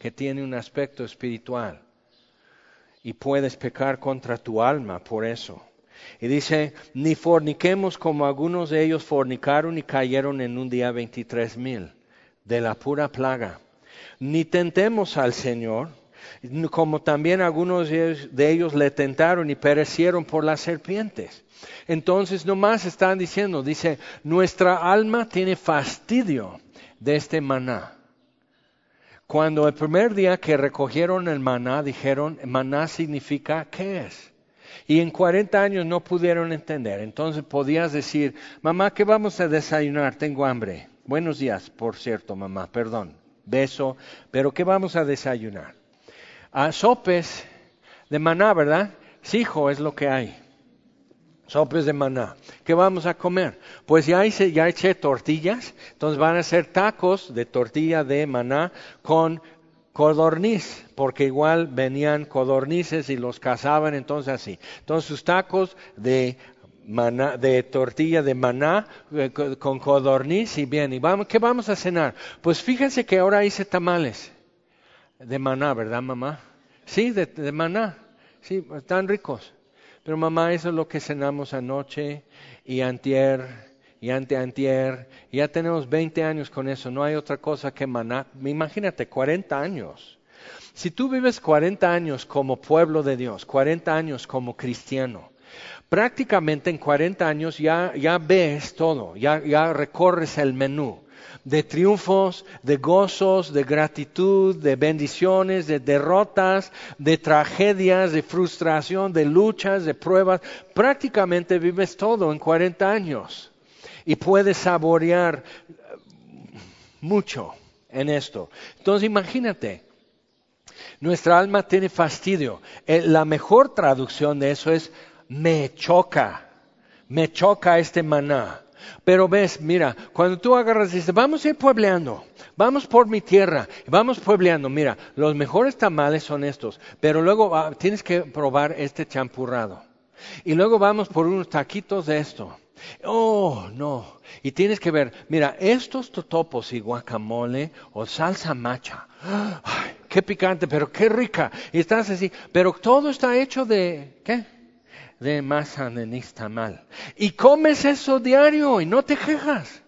que tiene un aspecto espiritual. Y puedes pecar contra tu alma por eso. Y dice, ni forniquemos como algunos de ellos fornicaron y cayeron en un día 23,000 de la pura plaga. Ni tentemos al Señor, como también algunos de ellos le tentaron y perecieron por las serpientes. Entonces nomás están diciendo, dice, nuestra alma tiene fastidio de este maná. Cuando el primer día que recogieron el maná, dijeron, maná significa, ¿qué es? Y en 40 años no pudieron entender. Entonces podías decir, mamá, ¿qué vamos a desayunar? Tengo hambre. Buenos días, por cierto, mamá, perdón. Beso, pero ¿qué vamos a desayunar? Sopes de maná, ¿verdad? Sí, hijo, es lo que hay. Sopes de maná. ¿Qué vamos a comer? Pues ya eché tortillas, entonces van a ser tacos de tortilla de maná con codorniz, porque igual venían codornices y los cazaban, entonces así. Entonces sus tacos de maná, de tortilla de maná con codorniz y bien. ¿Qué vamos a cenar? Pues fíjense que ahora hice tamales de maná, ¿verdad, mamá? Sí, de maná. Sí, están ricos. Pero mamá, eso es lo que cenamos anoche y antier y anteantier. Ya tenemos 20 años con eso, no hay otra cosa que maná. Imagínate, 40 años. Si tú vives 40 años como pueblo de Dios, 40 años como cristiano, prácticamente en 40 años ya ves todo, ya recorres el menú. De triunfos, de gozos, de gratitud, de bendiciones, de derrotas, de tragedias, de frustración, de luchas, de pruebas. Prácticamente vives todo en 40 años y puedes saborear mucho en esto. Entonces imagínate, nuestra alma tiene fastidio. La mejor traducción de eso es me choca este maná. Pero ves, mira, cuando tú agarras y dices, vamos a ir puebleando, vamos por mi tierra, vamos puebleando, mira, los mejores tamales son estos, pero luego tienes que probar este champurrado. Y luego vamos por unos taquitos de esto. Oh, no. Y tienes que ver, mira, estos totopos y guacamole o salsa macha. Ay, qué picante, pero qué rica. Y estás así, pero todo está hecho de, ¿qué? De masa de nixtamal. Y comes eso diario y no te quejas.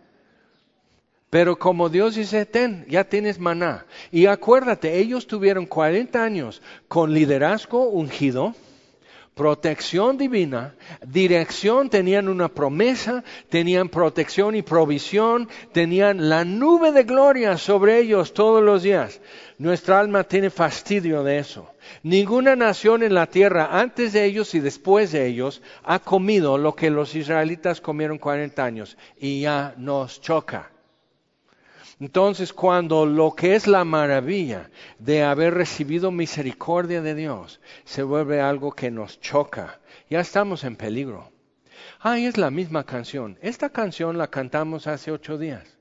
Pero como Dios dice, ya tienes maná. Y acuérdate, ellos tuvieron 40 años con liderazgo ungido, protección divina, dirección, tenían una promesa, tenían protección y provisión, tenían la nube de gloria sobre ellos todos los días. Nuestra alma tiene fastidio de eso. Ninguna nación en la tierra antes de ellos y después de ellos ha comido lo que los israelitas comieron 40 años y ya nos choca. Entonces, cuando lo que es la maravilla de haber recibido misericordia de Dios se vuelve algo que nos choca, ya estamos en peligro. Es la misma canción. Esta canción la cantamos hace 8 días.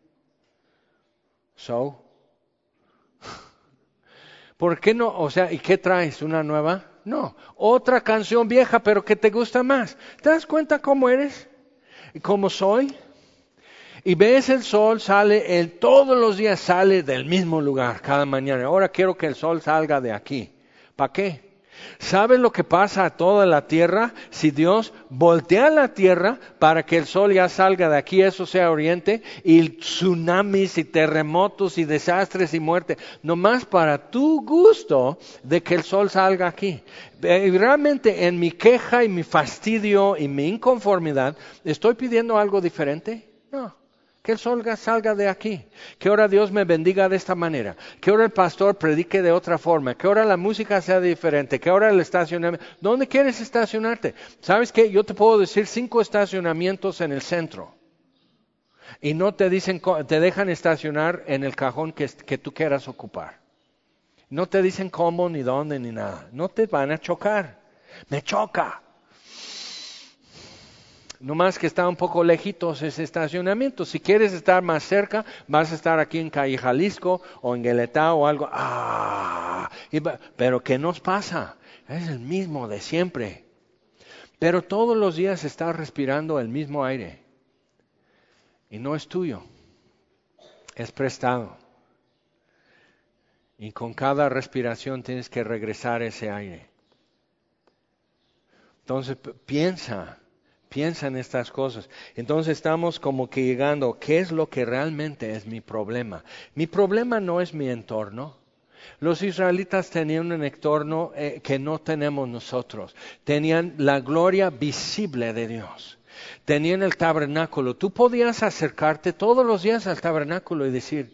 ¿Por qué no? O sea, ¿y qué traes? ¿Una nueva? No, otra canción vieja, pero que te gusta más. ¿Te das cuenta cómo eres? ¿Y cómo soy? Y ves el sol, todos los días sale del mismo lugar, cada mañana. Ahora quiero que el sol salga de aquí. ¿Para qué? ¿Sabes lo que pasa a toda la tierra? Si Dios voltea la tierra para que el sol ya salga de aquí, eso sea oriente, y tsunamis y terremotos y desastres y muerte, nomás para tu gusto de que el sol salga aquí. Y realmente en mi queja y mi fastidio y mi inconformidad, ¿estoy pidiendo algo diferente? No. Que el sol salga de aquí, que ahora Dios me bendiga de esta manera, que ahora el pastor predique de otra forma, que ahora la música sea diferente, que ahora el estacionamiento. ¿Dónde quieres estacionarte? ¿Sabes qué? Yo te puedo decir 5 estacionamientos en el centro y no te dejan estacionar en el cajón que tú quieras ocupar. No te dicen cómo, ni dónde, ni nada. No te van a chocar. Me choca. No más que está un poco lejitos ese estacionamiento. Si quieres estar más cerca, vas a estar aquí en Calle Jalisco o en Gueletá o algo. Pero ¿qué nos pasa? Es el mismo de siempre. Pero todos los días estás respirando el mismo aire. Y no es tuyo. Es prestado. Y con cada respiración tienes que regresar ese aire. Entonces piensa en estas cosas. Entonces estamos como que llegando, ¿qué es lo que realmente es mi problema? Mi problema no es mi entorno. Los israelitas tenían un entorno que no tenemos nosotros. Tenían la gloria visible de Dios. Tenían el tabernáculo. Tú podías acercarte todos los días al tabernáculo y decir,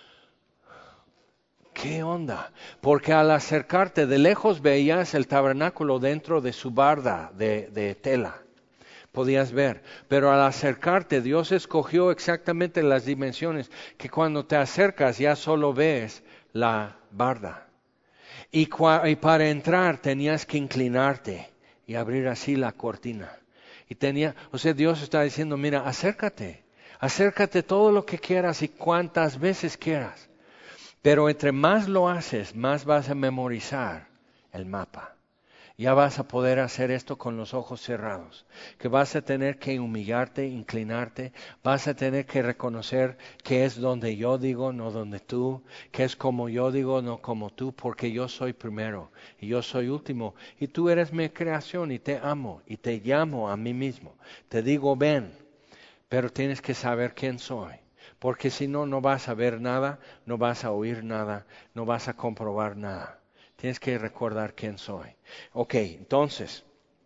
¿qué onda? Porque al acercarte de lejos veías el tabernáculo dentro de su barda de tela. Podías ver, pero al acercarte Dios escogió exactamente las dimensiones que cuando te acercas ya solo ves la barda. Y para entrar tenías que inclinarte y abrir así la cortina. Dios está diciendo, mira, acércate todo lo que quieras y cuantas veces quieras. Pero entre más lo haces, más vas a memorizar el mapa. Ya vas a poder hacer esto con los ojos cerrados, que vas a tener que humillarte, inclinarte, vas a tener que reconocer que es donde yo digo, no donde tú, que es como yo digo, no como tú, porque yo soy primero y yo soy último, y tú eres mi creación y te amo y te llamo a mí mismo. Te digo ven, pero tienes que saber quién soy, porque si no, no vas a ver nada, no vas a oír nada, no vas a comprobar nada. Tienes que recordar quién soy. Ok, entonces,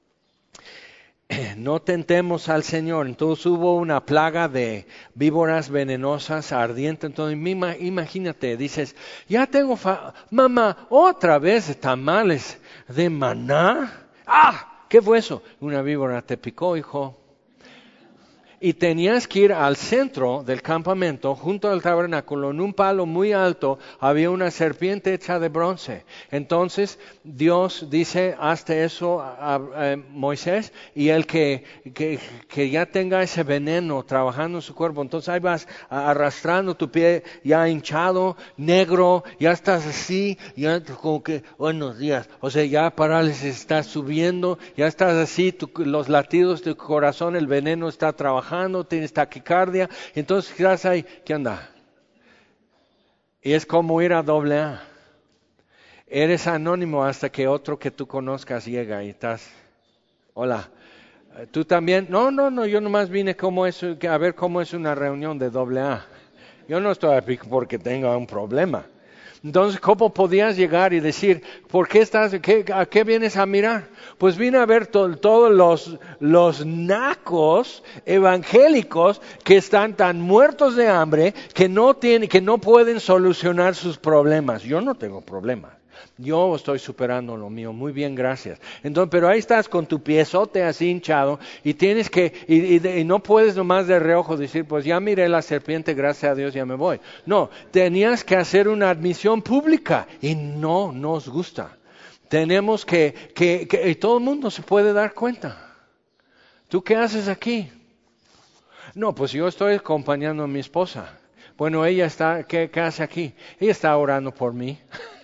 no tentemos al Señor. Entonces hubo una plaga de víboras venenosas, ardientes. Entonces imagínate, dices, ya tengo, mamá, otra vez tamales de maná. ¡Ah! ¿Qué fue eso? Una víbora te picó, hijo. Y tenías que ir al centro del campamento, junto al tabernáculo, en un palo muy alto, había una serpiente hecha de bronce. Entonces Dios dice, hazte eso a Moisés, y el que ya tenga ese veneno trabajando en su cuerpo, entonces ahí vas arrastrando tu pie ya hinchado, negro, ya estás así, ya como que, buenos días, ya parálisis está subiendo, ya estás así, los latidos de tu corazón, el veneno está trabajando, tienes taquicardia, entonces estás ahí, ¿qué onda? Y es como ir a AA. Eres anónimo hasta que otro que tú conozcas llega y estás, hola, ¿tú también? No, yo nomás vine a ver cómo es una reunión de AA. Yo no estoy aquí porque tenga un problema. Entonces, ¿cómo podías llegar y decir, ¿por qué a qué vienes a mirar? Pues vine a ver todos los nacos evangélicos que están tan muertos de hambre que no pueden solucionar sus problemas. Yo no tengo problemas. Yo estoy superando lo mío, muy bien, gracias. Entonces, pero ahí estás con tu piezote así hinchado y tienes y no puedes nomás de reojo decir, pues ya miré la serpiente, gracias a Dios ya me voy. No, tenías que hacer una admisión pública y no nos gusta. Tenemos y todo el mundo se puede dar cuenta. ¿Tú qué haces aquí? No, pues yo estoy acompañando a mi esposa. Bueno, ella está, ¿qué hace aquí? Ella está orando por mí.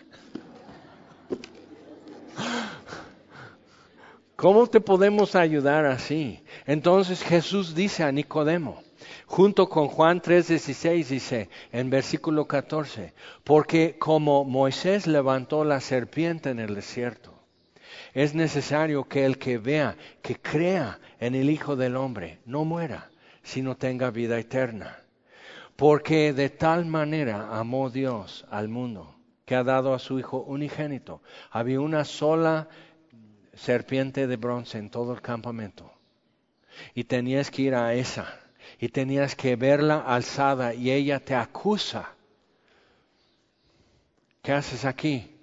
¿Cómo te podemos ayudar así? Entonces Jesús dice a Nicodemo, junto con Juan 3:16 dice en versículo 14, porque como Moisés levantó la serpiente en el desierto, es necesario que el que vea, que crea en el Hijo del Hombre, no muera, sino tenga vida eterna. Porque de tal manera amó Dios al mundo, que ha dado a su Hijo unigénito. Había una sola serpiente de bronce en todo el campamento y tenías que ir a esa y tenías que verla alzada y ella te acusa. ¿Qué haces aquí?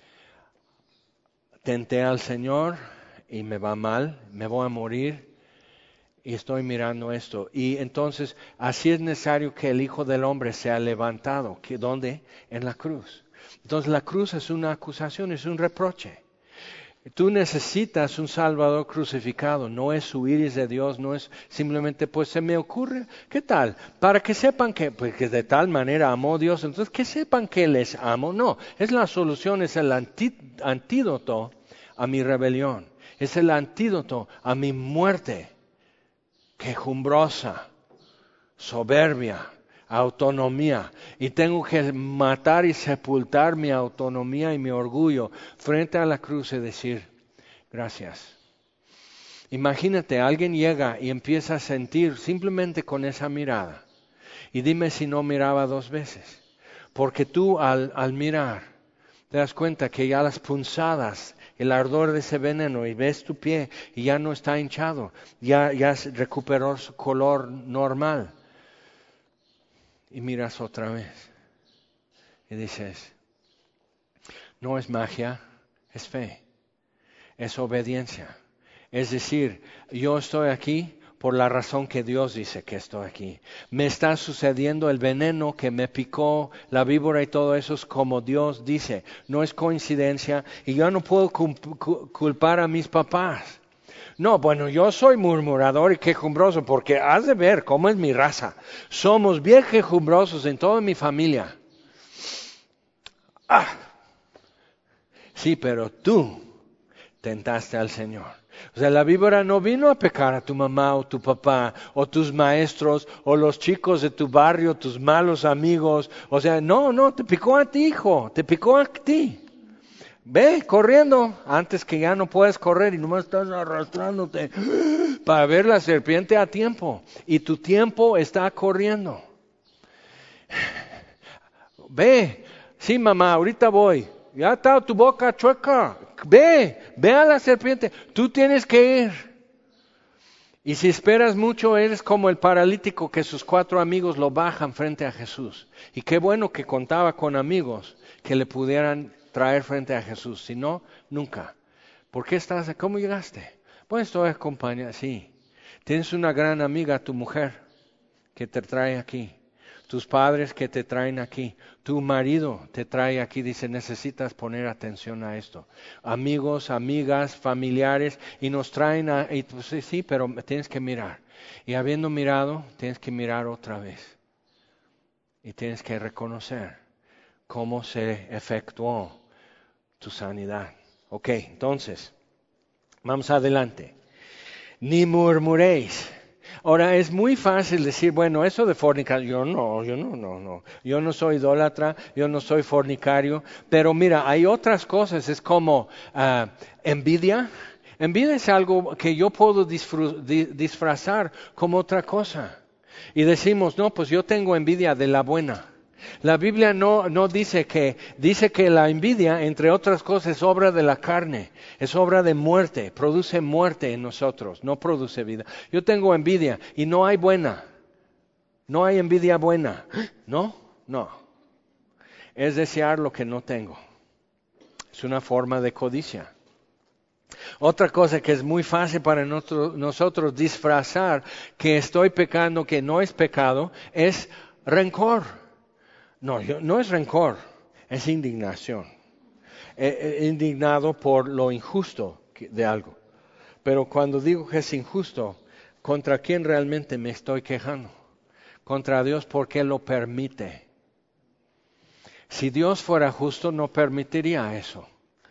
Tenté al Señor y me va mal, me voy a morir y estoy mirando esto. Y entonces así es necesario que el Hijo del Hombre sea levantado. ¿Dónde? En la cruz. Entonces la cruz es una acusación, es un reproche. Tú necesitas un Salvador crucificado, no es huir de Dios, no es simplemente, pues se me ocurre, ¿qué tal? Para que sepan que de tal manera amó Dios, entonces que sepan que les amo. No, es la solución, es el antídoto a mi rebelión, es el antídoto a mi muerte quejumbrosa, soberbia, autonomía. Y tengo que matar y sepultar mi autonomía y mi orgullo frente a la cruz y decir, gracias. Imagínate, alguien llega y empieza a sentir simplemente con esa mirada. Y dime si no miraba 2 veces. Porque tú al mirar, te das cuenta que ya las punzadas, el ardor de ese veneno, y ves tu pie y ya no está hinchado, ya recuperó su color normal. Y miras otra vez y dices, no es magia, es fe, es obediencia. Es decir, yo estoy aquí por la razón que Dios dice que estoy aquí. Me está sucediendo el veneno que me picó, la víbora y todo eso es como Dios dice. No es coincidencia y yo no puedo culpar a mis papás. No, bueno, yo soy murmurador y quejumbroso porque has de ver cómo es mi raza. Somos bien quejumbrosos en toda mi familia. Sí, pero tú tentaste al Señor. O sea, la víbora no vino a pecar a tu mamá o tu papá o tus maestros o los chicos de tu barrio, tus malos amigos. O sea, no, te picó a ti, hijo, te picó a ti. Ve corriendo antes que ya no puedes correr y nomás estás arrastrándote para ver la serpiente a tiempo. Y tu tiempo está corriendo. Ve, sí mamá, ahorita voy. Ya está tu boca chueca. Ve a la serpiente. Tú tienes que ir. Y si esperas mucho, eres como el paralítico que sus 4 amigos lo bajan frente a Jesús. Y qué bueno que contaba con amigos que le pudieran traer frente a Jesús. Si no, nunca. ¿Por qué estás? ¿Cómo llegaste? Pues estoy acompañada, sí. Tienes una gran amiga, tu mujer, que te trae aquí. Tus padres que te traen aquí, tu marido te trae aquí, dice, necesitas poner atención a esto. Amigos, amigas, familiares, y nos traen, y pues, sí, pero tienes que mirar. Y habiendo mirado, tienes que mirar otra vez. Y tienes que reconocer cómo se efectuó tu sanidad. Ok, entonces, vamos adelante. Ni murmuréis. Ahora, es muy fácil decir, bueno, eso de fornicar, yo no. Yo no soy idólatra, yo no soy fornicario. Pero mira, hay otras cosas, es como envidia. Envidia es algo que yo puedo disfrazar como otra cosa. Y decimos, no, pues yo tengo envidia de la buena. La Biblia no dice que la envidia, entre otras cosas, es obra de la carne, es obra de muerte, produce muerte en nosotros, no produce vida. Yo tengo envidia y no hay buena, no hay envidia buena, no. Es desear lo que no tengo, es una forma de codicia. Otra cosa que es muy fácil para nosotros disfrazar que estoy pecando, que no es pecado, es rencor. No es rencor, es indignación. Indignado por lo injusto de algo. Pero cuando digo que es injusto, ¿contra quién realmente me estoy quejando? Contra Dios porque lo permite. Si Dios fuera justo, no permitiría eso.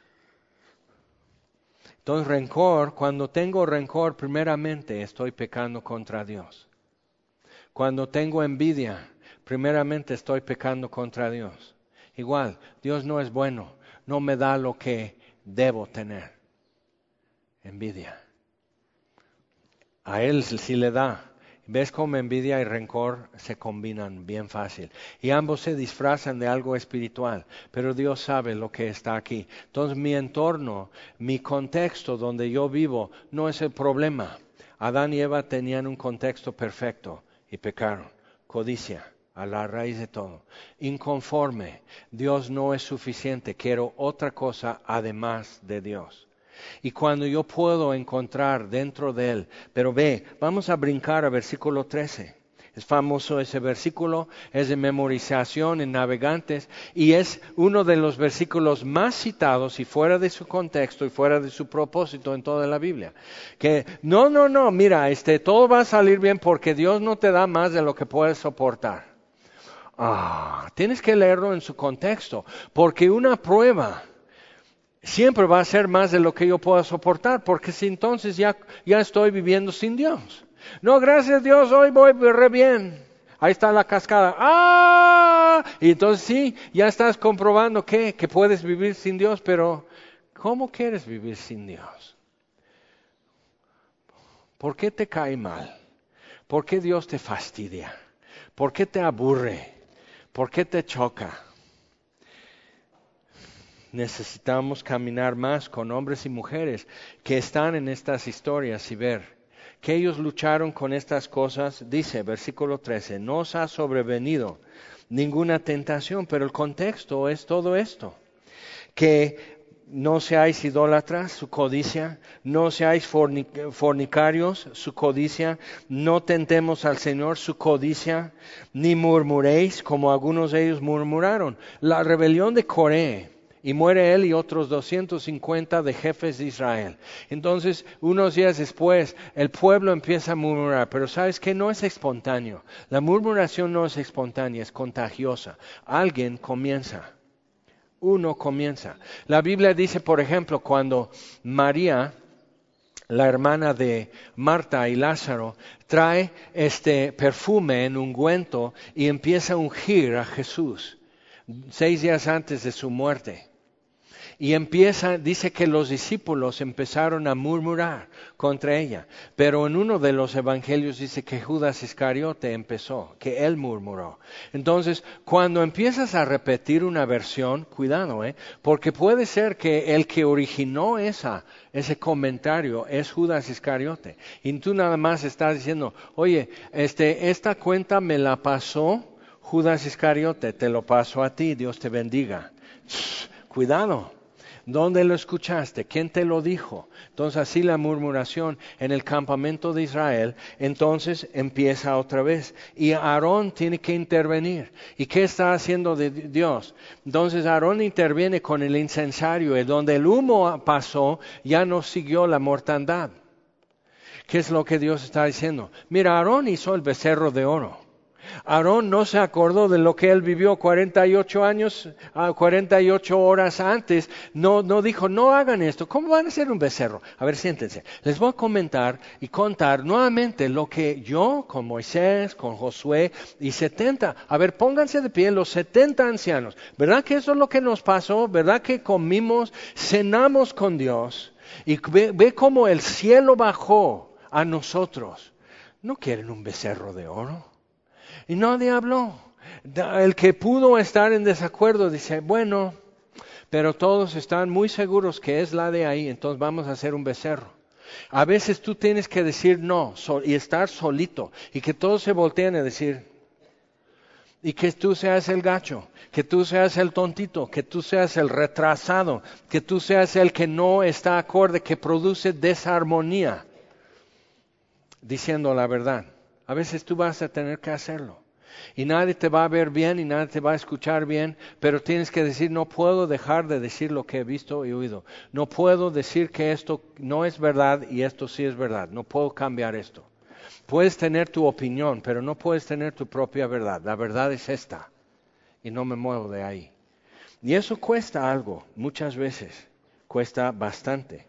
Entonces, rencor, cuando tengo rencor, primeramente estoy pecando contra Dios. Cuando tengo envidia, primeramente estoy pecando contra Dios. Igual, Dios no es bueno, no me da lo que debo tener. Envidia. A Él sí le da. ¿Ves cómo envidia y rencor se combinan bien fácil? Y ambos se disfrazan de algo espiritual, pero Dios sabe lo que está aquí. Entonces mi entorno, mi contexto donde yo vivo, no es el problema. Adán y Eva tenían un contexto perfecto y pecaron. Codicia, a la raíz de todo. Inconforme, Dios no es suficiente, quiero otra cosa además de Dios. Y cuando yo puedo encontrar dentro de Él, pero ve, vamos a brincar a versículo 13. Es famoso ese versículo, es de memorización en navegantes y es uno de los versículos más citados y fuera de su contexto y fuera de su propósito en toda la Biblia. Que no, mira, todo va a salir bien porque Dios no te da más de lo que puedes soportar. Tienes que leerlo en su contexto, porque una prueba siempre va a ser más de lo que yo pueda soportar, porque si entonces ya estoy viviendo sin Dios. No, gracias a Dios, hoy voy re bien. ahí está la cascada. ¡Ah! Y entonces sí, ya estás comprobando que puedes vivir sin Dios, pero ¿cómo quieres vivir sin Dios? ¿Por qué te cae mal? ¿Por qué Dios te fastidia? ¿Por qué te aburre? ¿Por qué te choca? Necesitamos caminar más con hombres y mujeres que están en estas historias y ver que ellos lucharon con estas cosas. Dice, versículo 13, no os ha sobrevenido ninguna tentación, pero el contexto es todo esto, que no seáis idólatras, su codicia, no seáis fornicarios, su codicia, no tentemos al Señor, su codicia, ni murmuréis como algunos de ellos murmuraron. La rebelión de Coré, y muere él y otros 250 de jefes de Israel. Entonces, unos días después, el pueblo empieza a murmurar, pero ¿sabes qué? No es espontáneo. La murmuración no es espontánea, es contagiosa. Alguien comienza. Uno comienza. La Biblia dice, por ejemplo, cuando María, la hermana de Marta y Lázaro, trae este perfume en ungüento y empieza a ungir a Jesús 6 días antes de su muerte. Y dice que los discípulos empezaron a murmurar contra ella, pero en uno de los evangelios dice que Judas Iscariote empezó, que él murmuró. Entonces, cuando empiezas a repetir una versión, cuidado, porque puede ser que el que originó ese comentario es Judas Iscariote, y tú nada más estás diciendo, oye, esta cuenta me la pasó Judas Iscariote, te lo paso a ti, Dios te bendiga. Cuidado. ¿Dónde lo escuchaste? ¿Quién te lo dijo? Entonces así la murmuración en el campamento de Israel, entonces empieza otra vez. Y Aarón tiene que intervenir. ¿Y qué está haciendo Dios? Entonces Aarón interviene con el incensario y donde el humo pasó ya no siguió la mortandad. ¿Qué es lo que Dios está diciendo? Mira, Aarón hizo el becerro de oro. Aarón no se acordó de lo que él vivió 48 años, 48 horas antes. No dijo, no hagan esto. ¿Cómo van a hacer un becerro? A ver, siéntense. Les voy a comentar y contar nuevamente lo que yo con Moisés, con Josué y 70. A ver, pónganse de pie los 70 ancianos. ¿Verdad que eso es lo que nos pasó? ¿Verdad que comimos, cenamos con Dios? Y ve cómo el cielo bajó a nosotros. ¿No quieren un becerro de oro? Y nadie habló. El que pudo estar en desacuerdo dice, bueno, pero todos están muy seguros que es la de ahí, entonces vamos a hacer un becerro. A veces tú tienes que decir no y estar solito y que todos se volteen a decir, y que tú seas el gacho, que tú seas el tontito, que tú seas el retrasado, que tú seas el que no está acorde, que produce desarmonía, diciendo la verdad. A veces tú vas a tener que hacerlo. Y nadie te va a ver bien y nadie te va a escuchar bien, pero tienes que decir, no puedo dejar de decir lo que he visto y oído. No puedo decir que esto no es verdad y esto sí es verdad. No puedo cambiar esto. Puedes tener tu opinión, pero no puedes tener tu propia verdad. La verdad es esta y no me muevo de ahí. Y eso cuesta algo, muchas veces. Cuesta bastante.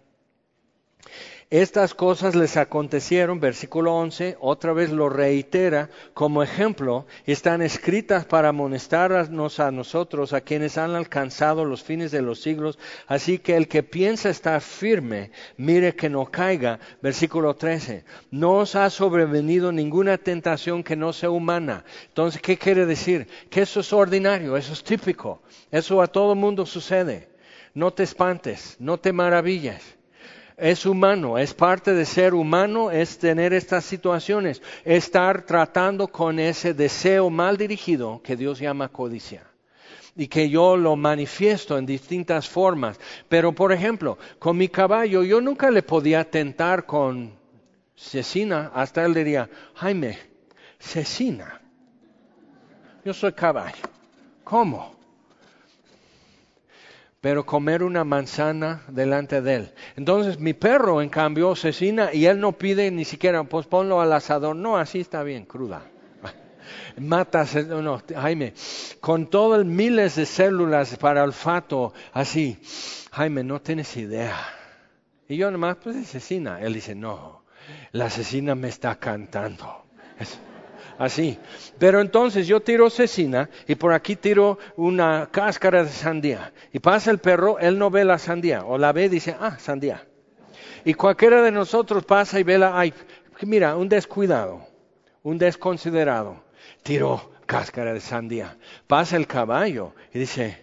Estas cosas les acontecieron, versículo 11, otra vez lo reitera como ejemplo, están escritas para amonestarnos a nosotros, a quienes han alcanzado los fines de los siglos, así que el que piensa estar firme, mire que no caiga, versículo 13, no os ha sobrevenido ninguna tentación que no sea humana. Entonces, ¿qué quiere decir? Que eso es ordinario, eso es típico, eso a todo mundo sucede. No te espantes, no te maravilles. Es humano, es parte de ser humano, es tener estas situaciones, estar tratando con ese deseo mal dirigido que Dios llama codicia. Y que yo lo manifiesto en distintas formas. Pero, por ejemplo, con mi caballo, yo nunca le podía tentar con cecina, hasta él diría, Jaime, cecina. Yo soy caballo. ¿Cómo? Pero comer una manzana delante de él. Entonces mi perro, en cambio, cecina y él no pide ni siquiera, pues ponlo al asador. No, así está bien, cruda. Matas, no, Jaime, con todo el miles de células para olfato, así. Jaime, no tienes idea. Y yo nomás, pues cecina. Él dice, no, la cecina me está cantando. así. Pero entonces yo tiro cecina y por aquí tiro una cáscara de sandía. Y pasa el perro, él no ve la sandía, o la ve y dice, sandía. Y cualquiera de nosotros pasa y ve mira, un descuidado, un desconsiderado, tiró cáscara de sandía. Pasa el caballo y dice,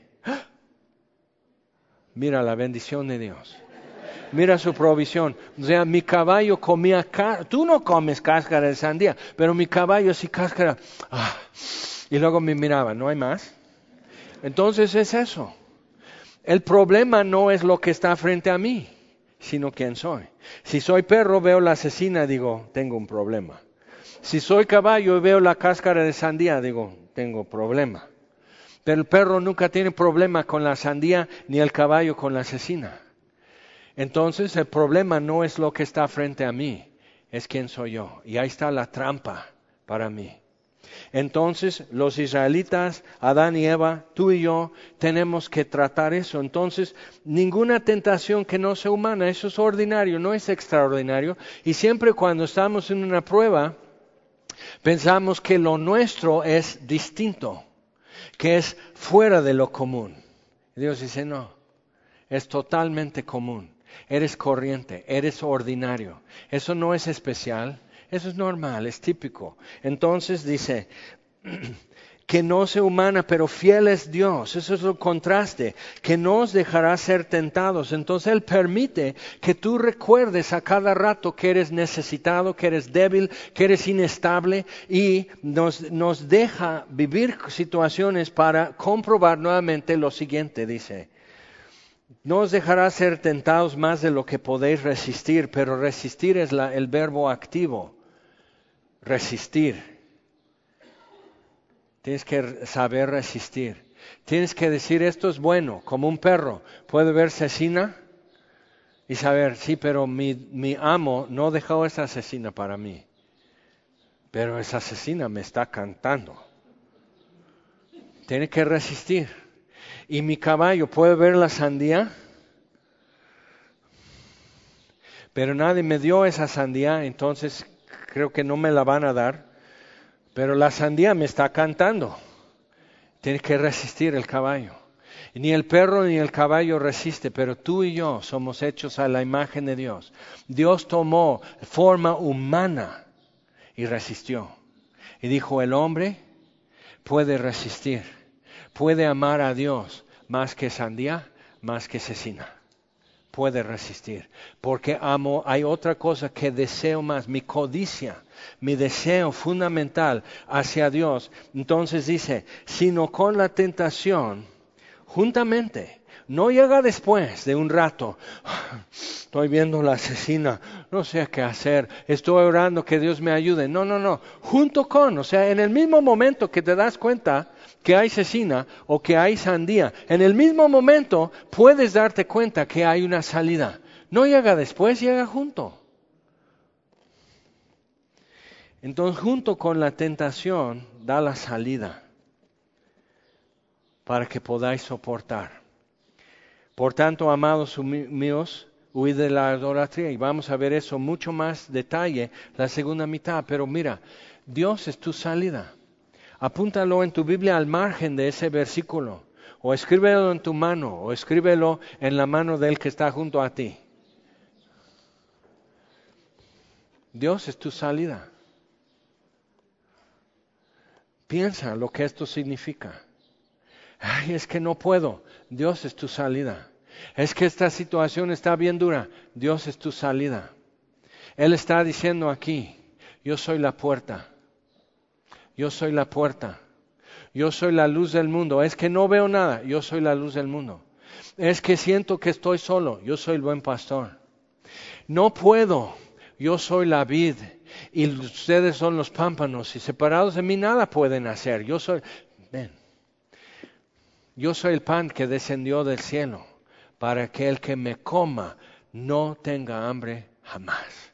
mira la bendición de Dios. Mira su provisión. O sea, mi caballo comía, tú no comes cáscara de sandía, pero mi caballo sí cáscara. Y luego me miraba, ¿no hay más? Entonces es eso. El problema no es lo que está frente a mí, sino quién soy. Si soy perro, veo la cecina, digo, tengo un problema. Si soy caballo y veo la cáscara de sandía, digo, tengo problema. Pero el perro nunca tiene problema con la sandía, ni el caballo con la cecina. Entonces el problema no es lo que está frente a mí, es quién soy yo. Y ahí está la trampa para mí. Entonces los israelitas, Adán y Eva, tú y yo, tenemos que tratar eso. Entonces ninguna tentación que no sea humana, eso es ordinario, no es extraordinario. Y siempre cuando estamos en una prueba, pensamos que lo nuestro es distinto, que es fuera de lo común. Dios dice, no, es totalmente común. Eres corriente, eres ordinario. Eso no es especial, eso es normal, es típico. Entonces dice, que no sea humana, pero fiel es Dios. Eso es el contraste, que no os dejará ser tentados. Entonces Él permite que tú recuerdes a cada rato que eres necesitado, que eres débil, que eres inestable, y nos deja vivir situaciones para comprobar nuevamente lo siguiente, dice. No os dejará ser tentados más de lo que podéis resistir, pero resistir es el verbo activo. Resistir. Tienes que saber resistir. Tienes que decir, esto es bueno, como un perro. Puede ver cecina y saber, sí, pero mi amo no dejó esa cecina para mí. Pero esa cecina me está cantando. Tiene que resistir. Y mi caballo puede ver la sandía, pero nadie me dio esa sandía, entonces creo que no me la van a dar. Pero la sandía me está cantando. Tiene que resistir el caballo. Ni el perro ni el caballo resiste, pero tú y yo somos hechos a la imagen de Dios. Dios tomó forma humana y resistió. Y dijo, el hombre puede resistir, puede amar a Dios más que sandía, más que cecina. Puede resistir, porque hay otra cosa que deseo más, mi codicia, mi deseo fundamental hacia Dios. Entonces dice, sino con la tentación, juntamente, no llega después de un rato, estoy viendo la cecina, no sé qué hacer, estoy orando que Dios me ayude. No, junto con, o sea, en el mismo momento que te das cuenta que hay cecina o que hay sandía, en el mismo momento puedes darte cuenta que hay una salida. No llega después, llega junto. Entonces, junto con la tentación, da la salida para que podáis soportar. Por tanto, amados míos, huid de la idolatría. Y vamos a ver eso mucho más detalle la segunda mitad. Pero mira, Dios es tu salida. Apúntalo en tu Biblia al margen de ese versículo, o escríbelo en tu mano, o escríbelo en la mano del que está junto a ti. Dios es tu salida. Piensa lo que esto significa. Ay, es que no puedo. Dios es tu salida. Es que esta situación está bien dura. Dios es tu salida. Él está diciendo aquí, yo soy la puerta. Yo soy la puerta. Yo soy la luz del mundo. Es que no veo nada. Yo soy la luz del mundo. Es que siento que estoy solo. Yo soy el buen pastor. No puedo. Yo soy la vid. Y ustedes son los pámpanos. Y separados de mí nada pueden hacer. Yo soy el pan que descendió del cielo. Para que el que me coma no tenga hambre jamás.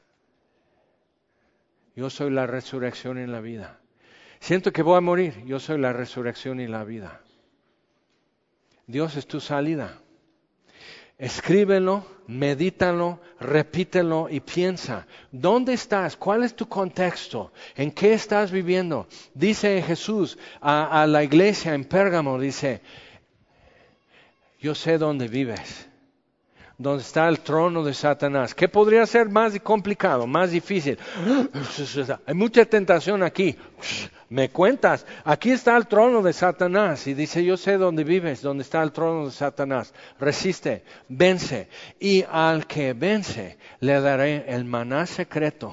Yo soy la resurrección y la vida. Siento que voy a morir. Yo soy la resurrección y la vida. Dios es tu salida. Escríbelo, medítalo, repítelo y piensa. ¿Dónde estás? ¿Cuál es tu contexto? ¿En qué estás viviendo? Dice Jesús a la iglesia en Pérgamo, dice, yo sé dónde vives, donde está el trono de Satanás. ¿Qué podría ser más complicado, más difícil? Hay mucha tentación aquí. ¿Me cuentas? Aquí está el trono de Satanás. Y dice, yo sé dónde vives, donde está el trono de Satanás. Resiste, vence. Y al que vence, le daré el maná secreto.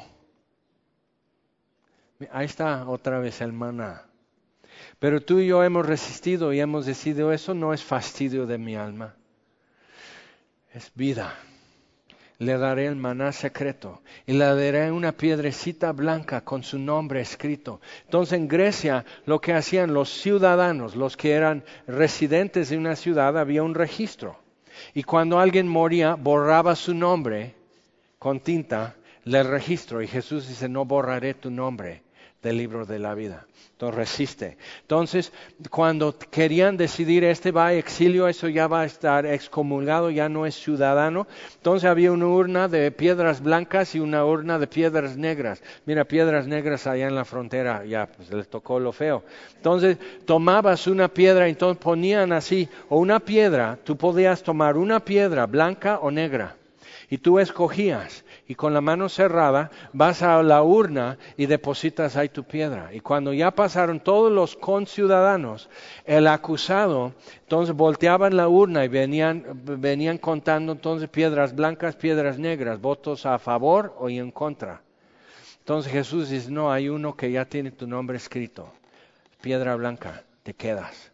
Ahí está otra vez el maná. Pero tú y yo hemos resistido y hemos decidido, eso no es fastidio de mi alma. Es vida. Le daré el maná secreto y le daré una piedrecita blanca con su nombre escrito. Entonces en Grecia lo que hacían los ciudadanos, los que eran residentes de una ciudad, había un registro. Y cuando alguien moría, borraba su nombre con tinta del registro. Y Jesús dice, no borraré tu nombre del libro de la vida. Entonces resiste. Entonces, cuando querían decidir, este va a exilio, eso ya va a estar excomulgado, ya no es ciudadano. Entonces había una urna de piedras blancas y una urna de piedras negras. Mira, piedras negras allá en la frontera, ya pues les tocó lo feo. Entonces tomabas una piedra y entonces ponían así, o una piedra, tú podías tomar una piedra blanca o negra. Y tú escogías, y con la mano cerrada vas a la urna y depositas ahí tu piedra. Y cuando ya pasaron todos los conciudadanos, el acusado, entonces volteaban la urna y venían contando entonces piedras blancas, piedras negras, votos a favor o en contra. Entonces Jesús dice, no, hay uno que ya tiene tu nombre escrito, piedra blanca, te quedas.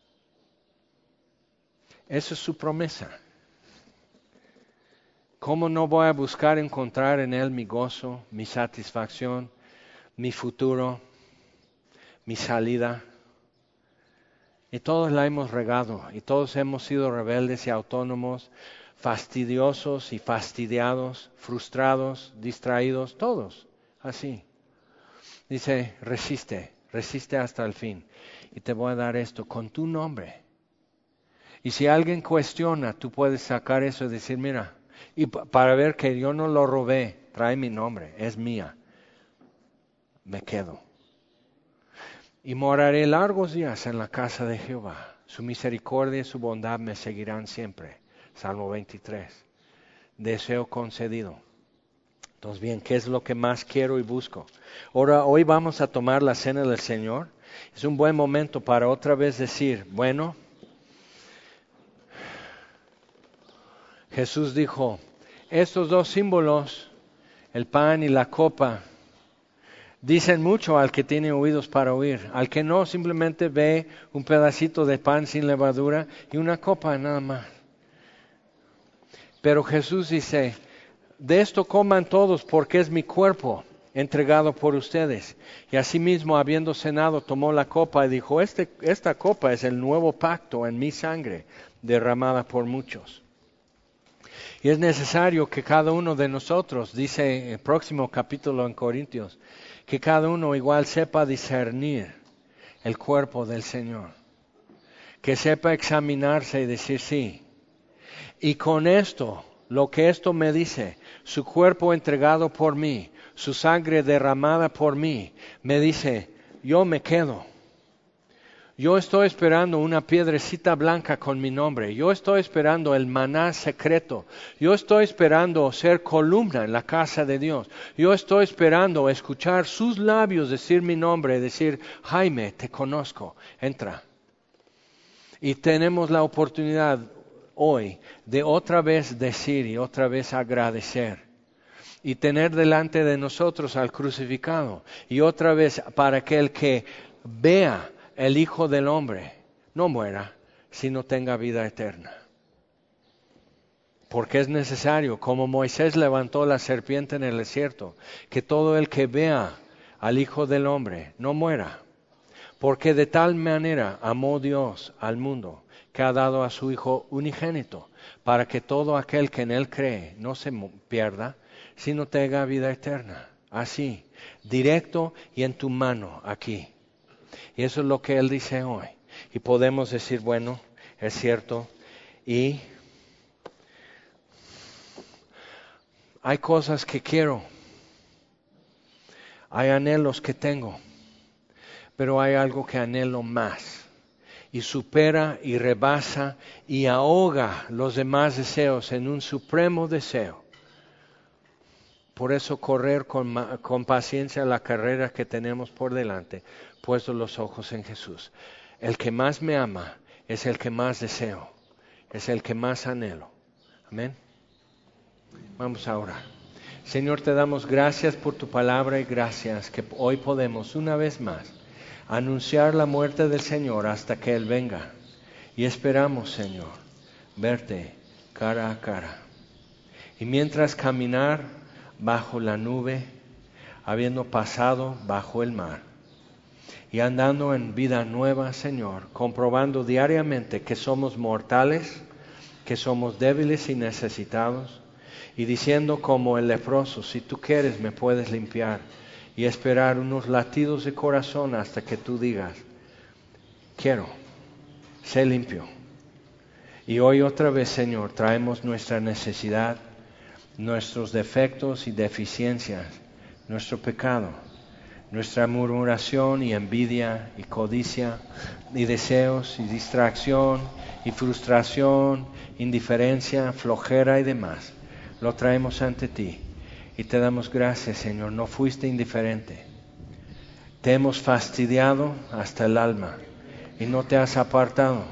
Esa es su promesa. ¿Cómo no voy a buscar encontrar en Él mi gozo, mi satisfacción, mi futuro, mi salida? Y todos la hemos regado, y todos hemos sido rebeldes y autónomos, fastidiosos y fastidiados, frustrados, distraídos, todos, así. Dice, resiste hasta el fin, y te voy a dar esto con tu nombre. Y si alguien cuestiona, tú puedes sacar eso y decir, mira, y para ver que yo no lo robé, trae mi nombre, es mía. Me quedo. Y moraré largos días en la casa de Jehová. Su misericordia y su bondad me seguirán siempre. Salmo 23. Deseo concedido. Entonces bien, ¿qué es lo que más quiero y busco? Ahora, hoy vamos a tomar la cena del Señor. Es un buen momento para otra vez decir, bueno, Jesús dijo, estos dos símbolos, el pan y la copa, dicen mucho al que tiene oídos para oír. Al que no, simplemente ve un pedacito de pan sin levadura y una copa nada más. Pero Jesús dice, de esto coman todos porque es mi cuerpo entregado por ustedes. Y asimismo, habiendo cenado, tomó la copa y dijo, esta copa es el nuevo pacto en mi sangre, derramada por muchos. Y es necesario que cada uno de nosotros, dice el próximo capítulo en Corintios, que cada uno igual sepa discernir el cuerpo del Señor. Que sepa examinarse y decir sí. Y con esto, lo que esto me dice, su cuerpo entregado por mí, su sangre derramada por mí, me dice, yo me quedo. Yo estoy esperando una piedrecita blanca con mi nombre. Yo estoy esperando el maná secreto. Yo estoy esperando ser columna en la casa de Dios. Yo estoy esperando escuchar sus labios decir mi nombre, decir, Jaime, te conozco, entra. Y tenemos la oportunidad hoy de otra vez decir y otra vez agradecer. Y tener delante de nosotros al crucificado. Y otra vez para que el que vea el Hijo del Hombre no muera, sino tenga vida eterna. Porque es necesario, como Moisés levantó la serpiente en el desierto, que todo el que vea al Hijo del Hombre no muera. Porque de tal manera amó Dios al mundo, que ha dado a su Hijo unigénito, para que todo aquel que en Él cree no se pierda, sino tenga vida eterna. Así, directo y en tu mano aquí. Y eso es lo que Él dice hoy. Y podemos decir, bueno, es cierto. Y Hay cosas que quiero, hay anhelos que tengo, pero hay algo que anhelo más y supera y rebasa y ahoga los demás deseos en un supremo deseo. Por eso correr con paciencia la carrera que tenemos por delante, puestos los ojos en Jesús. El que más me ama es el que más deseo, es el que más anhelo. Amén. Vamos a orar. Señor, te damos gracias por tu palabra y gracias que hoy podemos una vez más anunciar la muerte del Señor hasta que Él venga. Y esperamos, Señor, verte cara a cara. Y mientras caminar bajo la nube, habiendo pasado bajo el mar, y andando en vida nueva, Señor, comprobando diariamente que somos mortales, que somos débiles y necesitados, y diciendo como el leproso, si tú quieres me puedes limpiar, y esperar unos latidos de corazón hasta que tú digas, quiero, sé limpio. Y hoy otra vez, Señor, traemos nuestra necesidad, nuestros defectos y deficiencias, nuestro pecado, nuestra murmuración y envidia y codicia y deseos y distracción y frustración, indiferencia, flojera y demás. Lo traemos ante ti y te damos gracias, Señor. No fuiste indiferente. Te hemos fastidiado hasta el alma y no te has apartado.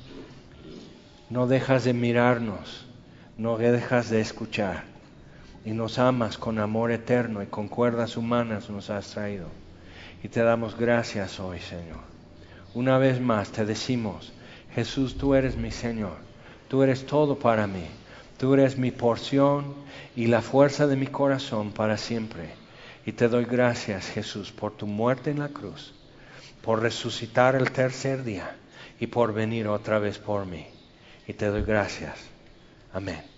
No dejas de mirarnos, no dejas de escuchar y nos amas con amor eterno y con cuerdas humanas nos has traído. Y te damos gracias hoy, Señor. Una vez más te decimos, Jesús, tú eres mi Señor, tú eres todo para mí. Tú eres mi porción y la fuerza de mi corazón para siempre. Y te doy gracias, Jesús, por tu muerte en la cruz, por resucitar el tercer día y por venir otra vez por mí. Y te doy gracias. Amén.